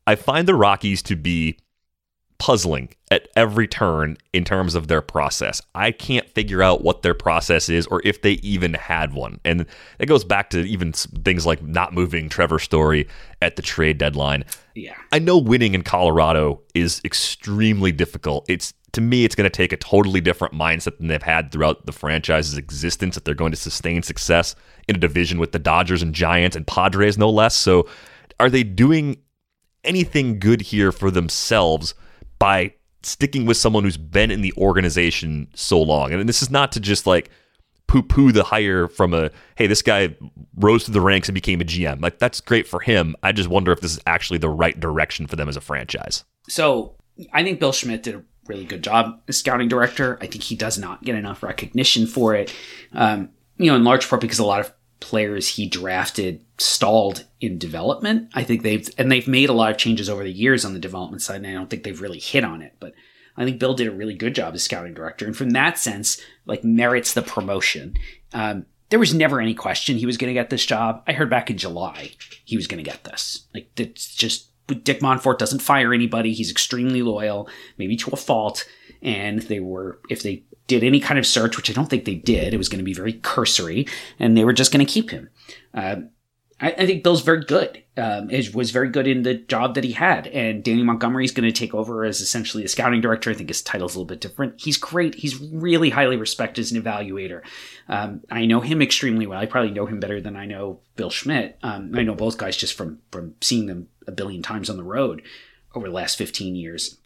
[SPEAKER 2] I find the Rockies to be puzzling at every turn in terms of their process. I can't figure out what their process is or if they even had one. And it goes back to even things like not moving Trevor Story at the trade deadline.
[SPEAKER 3] Yeah.
[SPEAKER 2] I know winning in Colorado is extremely difficult. It's to me, it's going to take a totally different mindset than they've had throughout the franchise's existence if they're going to sustain success in a division with the Dodgers and Giants and Padres, no less. So are they doing anything good here for themselves by sticking with someone who's been in the organization so long? And this is not to just like poo-poo the hire from a, hey, this guy rose through the ranks and became a G M. Like, that's great for him. I just wonder if this is actually the right direction for them as a franchise.
[SPEAKER 3] So I think Bill Schmidt did a really good job as scouting director. I think he does not get enough recognition for it. Um, you know, in large part because a lot of players he drafted stalled in development. I think they've, and they've made a lot of changes over the years on the development side, and I don't think they've really hit on it. But I think Bill did a really good job as scouting director, and from that sense, like, merits the promotion. Um, there was never any question he was going to get this job. I heard back in July he was going to get this. Like, it's just, Dick Monfort doesn't fire anybody. He's extremely loyal, maybe to a fault. And they were, if they did any kind of search, which I don't think they did, it was going to be very cursory, and they were just going to keep him. Uh, I, I think Bill's very good. Um, it was very good in the job that he had. And Danny Montgomery's going to take over as essentially a scouting director. I think his title's a little bit different. He's great. He's really highly respected as an evaluator. Um, I know him extremely well. I probably know him better than I know Bill Schmidt. Um, I know both guys just from, from seeing them a billion times on the road over the last fifteen years.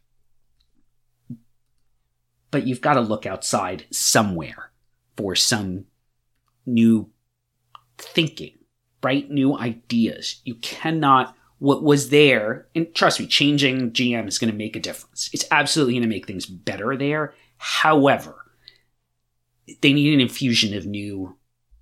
[SPEAKER 3] But you've got to look outside somewhere for some new thinking, right? New ideas. You cannot, what was there, and trust me, changing G M is going to make a difference. It's absolutely going to make things better there. However, they need an infusion of new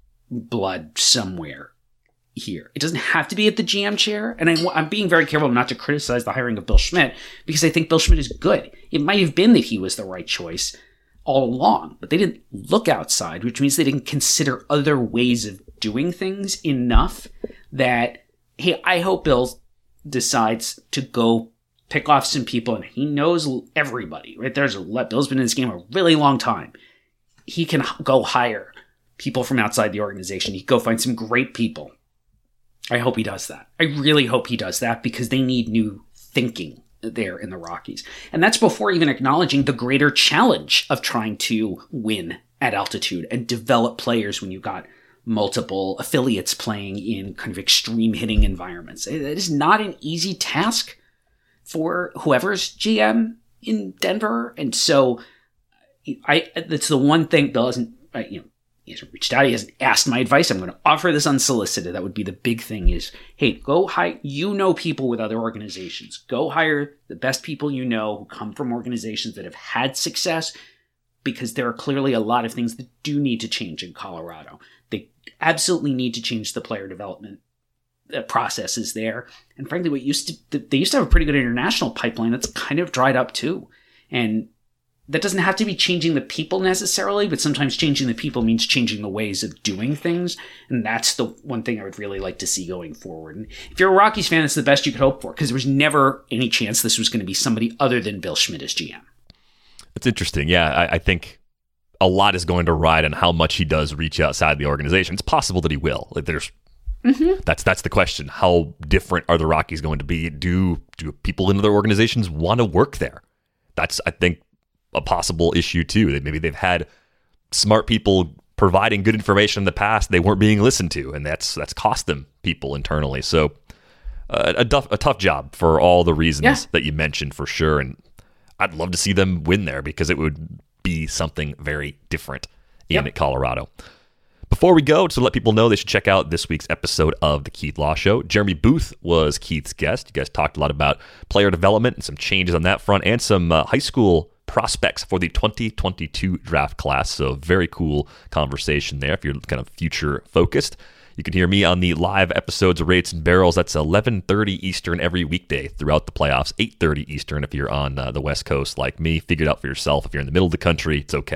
[SPEAKER 3] blood somewhere here. It doesn't have to be at the G M chair. And I, I'm being very careful not to criticize the hiring of Bill Schmidt, because I think Bill Schmidt is good. It might have been that he was the right choice all along, but they didn't look outside, which means they didn't consider other ways of doing things enough that, hey, I hope Bill decides to go pick off some people, and he knows everybody, right? There's a lot. Bill's been in this game a really long time. He can go hire people from outside the organization. He can go find some great people. I hope he does that. I really hope he does that, because they need new thinking there in the Rockies. And that's before even acknowledging the greater challenge of trying to win at altitude and develop players when you've got multiple affiliates playing in kind of extreme hitting environments. It is not an easy task for whoever's G M in Denver. And so I, that's the one thing Bill hasn't, you know, he hasn't reached out. He hasn't asked my advice. I'm going to offer this unsolicited. That would be the big thing is, hey, go hire, you know, people with other organizations. Go hire the best people you know who come from organizations that have had success, because there are clearly a lot of things that do need to change in Colorado. They absolutely need to change the player development processes there. And frankly, what used to, they used to have a pretty good international pipeline that's kind of dried up too. And that doesn't have to be changing the people necessarily, but sometimes changing the people means changing the ways of doing things. And that's the one thing I would really like to see going forward. And if you're a Rockies fan, it's the best you could hope for, because there was never any chance this was going to be somebody other than Bill Schmidt as G M. It's
[SPEAKER 2] interesting. Yeah, I, I think a lot is going to ride on how much he does reach outside the organization. It's possible that he will. Like, there's mm-hmm. that's that's the question. How different are the Rockies going to be? Do do people in other organizations want to work there? That's, I think, a possible issue too. That maybe they've had smart people providing good information in the past, they weren't being listened to, and that's that's cost them people internally. So uh, a, tough, a tough job for all the reasons yeah. that you mentioned, for sure. And I'd love to see them win there, because it would be something very different in yep. Colorado. Before we go, to let people know they should check out this week's episode of The Keith Law Show. Jeremy Booth was Keith's guest. You guys talked a lot about player development and some changes on that front, and some uh, high school prospects for the twenty twenty-two draft class. So very cool conversation there if you're kind of future focused. You can hear me on the live episodes of Rates and Barrels. That's eleven thirty Eastern every weekday throughout the playoffs, eight thirty Eastern if you're on uh, the West Coast like me. Figure it out for yourself. If you're in the middle of the country, it's okay.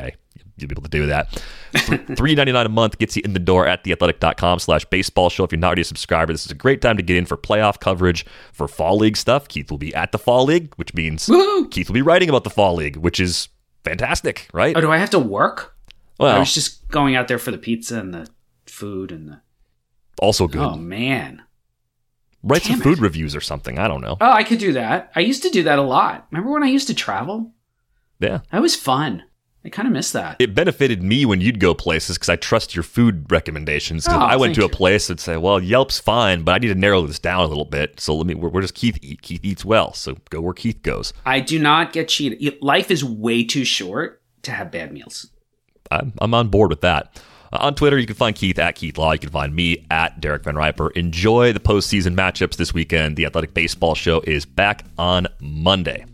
[SPEAKER 2] you'll be able to do that. three ninety-nine a month gets you in the door at theathletic.com slash baseball show. If you're not already a subscriber, this is a great time to get in for playoff coverage, for Fall League stuff. Keith will be at the Fall League, which means
[SPEAKER 3] Woo-hoo!
[SPEAKER 2] Keith will be writing about the Fall League, which is fantastic, right?
[SPEAKER 3] Oh, do I have to work?
[SPEAKER 2] Well,
[SPEAKER 3] I was just going out there for the pizza and the food and the...
[SPEAKER 2] also good.
[SPEAKER 3] Oh, man.
[SPEAKER 2] Write
[SPEAKER 3] Damn
[SPEAKER 2] some food
[SPEAKER 3] it.
[SPEAKER 2] reviews or something. I don't know.
[SPEAKER 3] Oh, I could do that. I used to do that a lot. Remember when I used to travel?
[SPEAKER 2] Yeah.
[SPEAKER 3] That was fun. I kind of miss that.
[SPEAKER 2] It benefited me when you'd go places because I trust your food recommendations. 'Cause
[SPEAKER 3] Oh,
[SPEAKER 2] I went
[SPEAKER 3] thank
[SPEAKER 2] to a
[SPEAKER 3] you.
[SPEAKER 2] place and say, well, Yelp's fine, but I need to narrow this down a little bit. So let me, where, where does Keith eat? Keith eats well. So go where Keith goes.
[SPEAKER 3] I do not get cheated. Life is way too short to have bad meals.
[SPEAKER 2] I'm, I'm on board with that. Uh, on Twitter, you can find Keith at Keith Law. You can find me at Derek Van Riper. Enjoy the postseason matchups this weekend. The Athletic Baseball Show is back on Monday.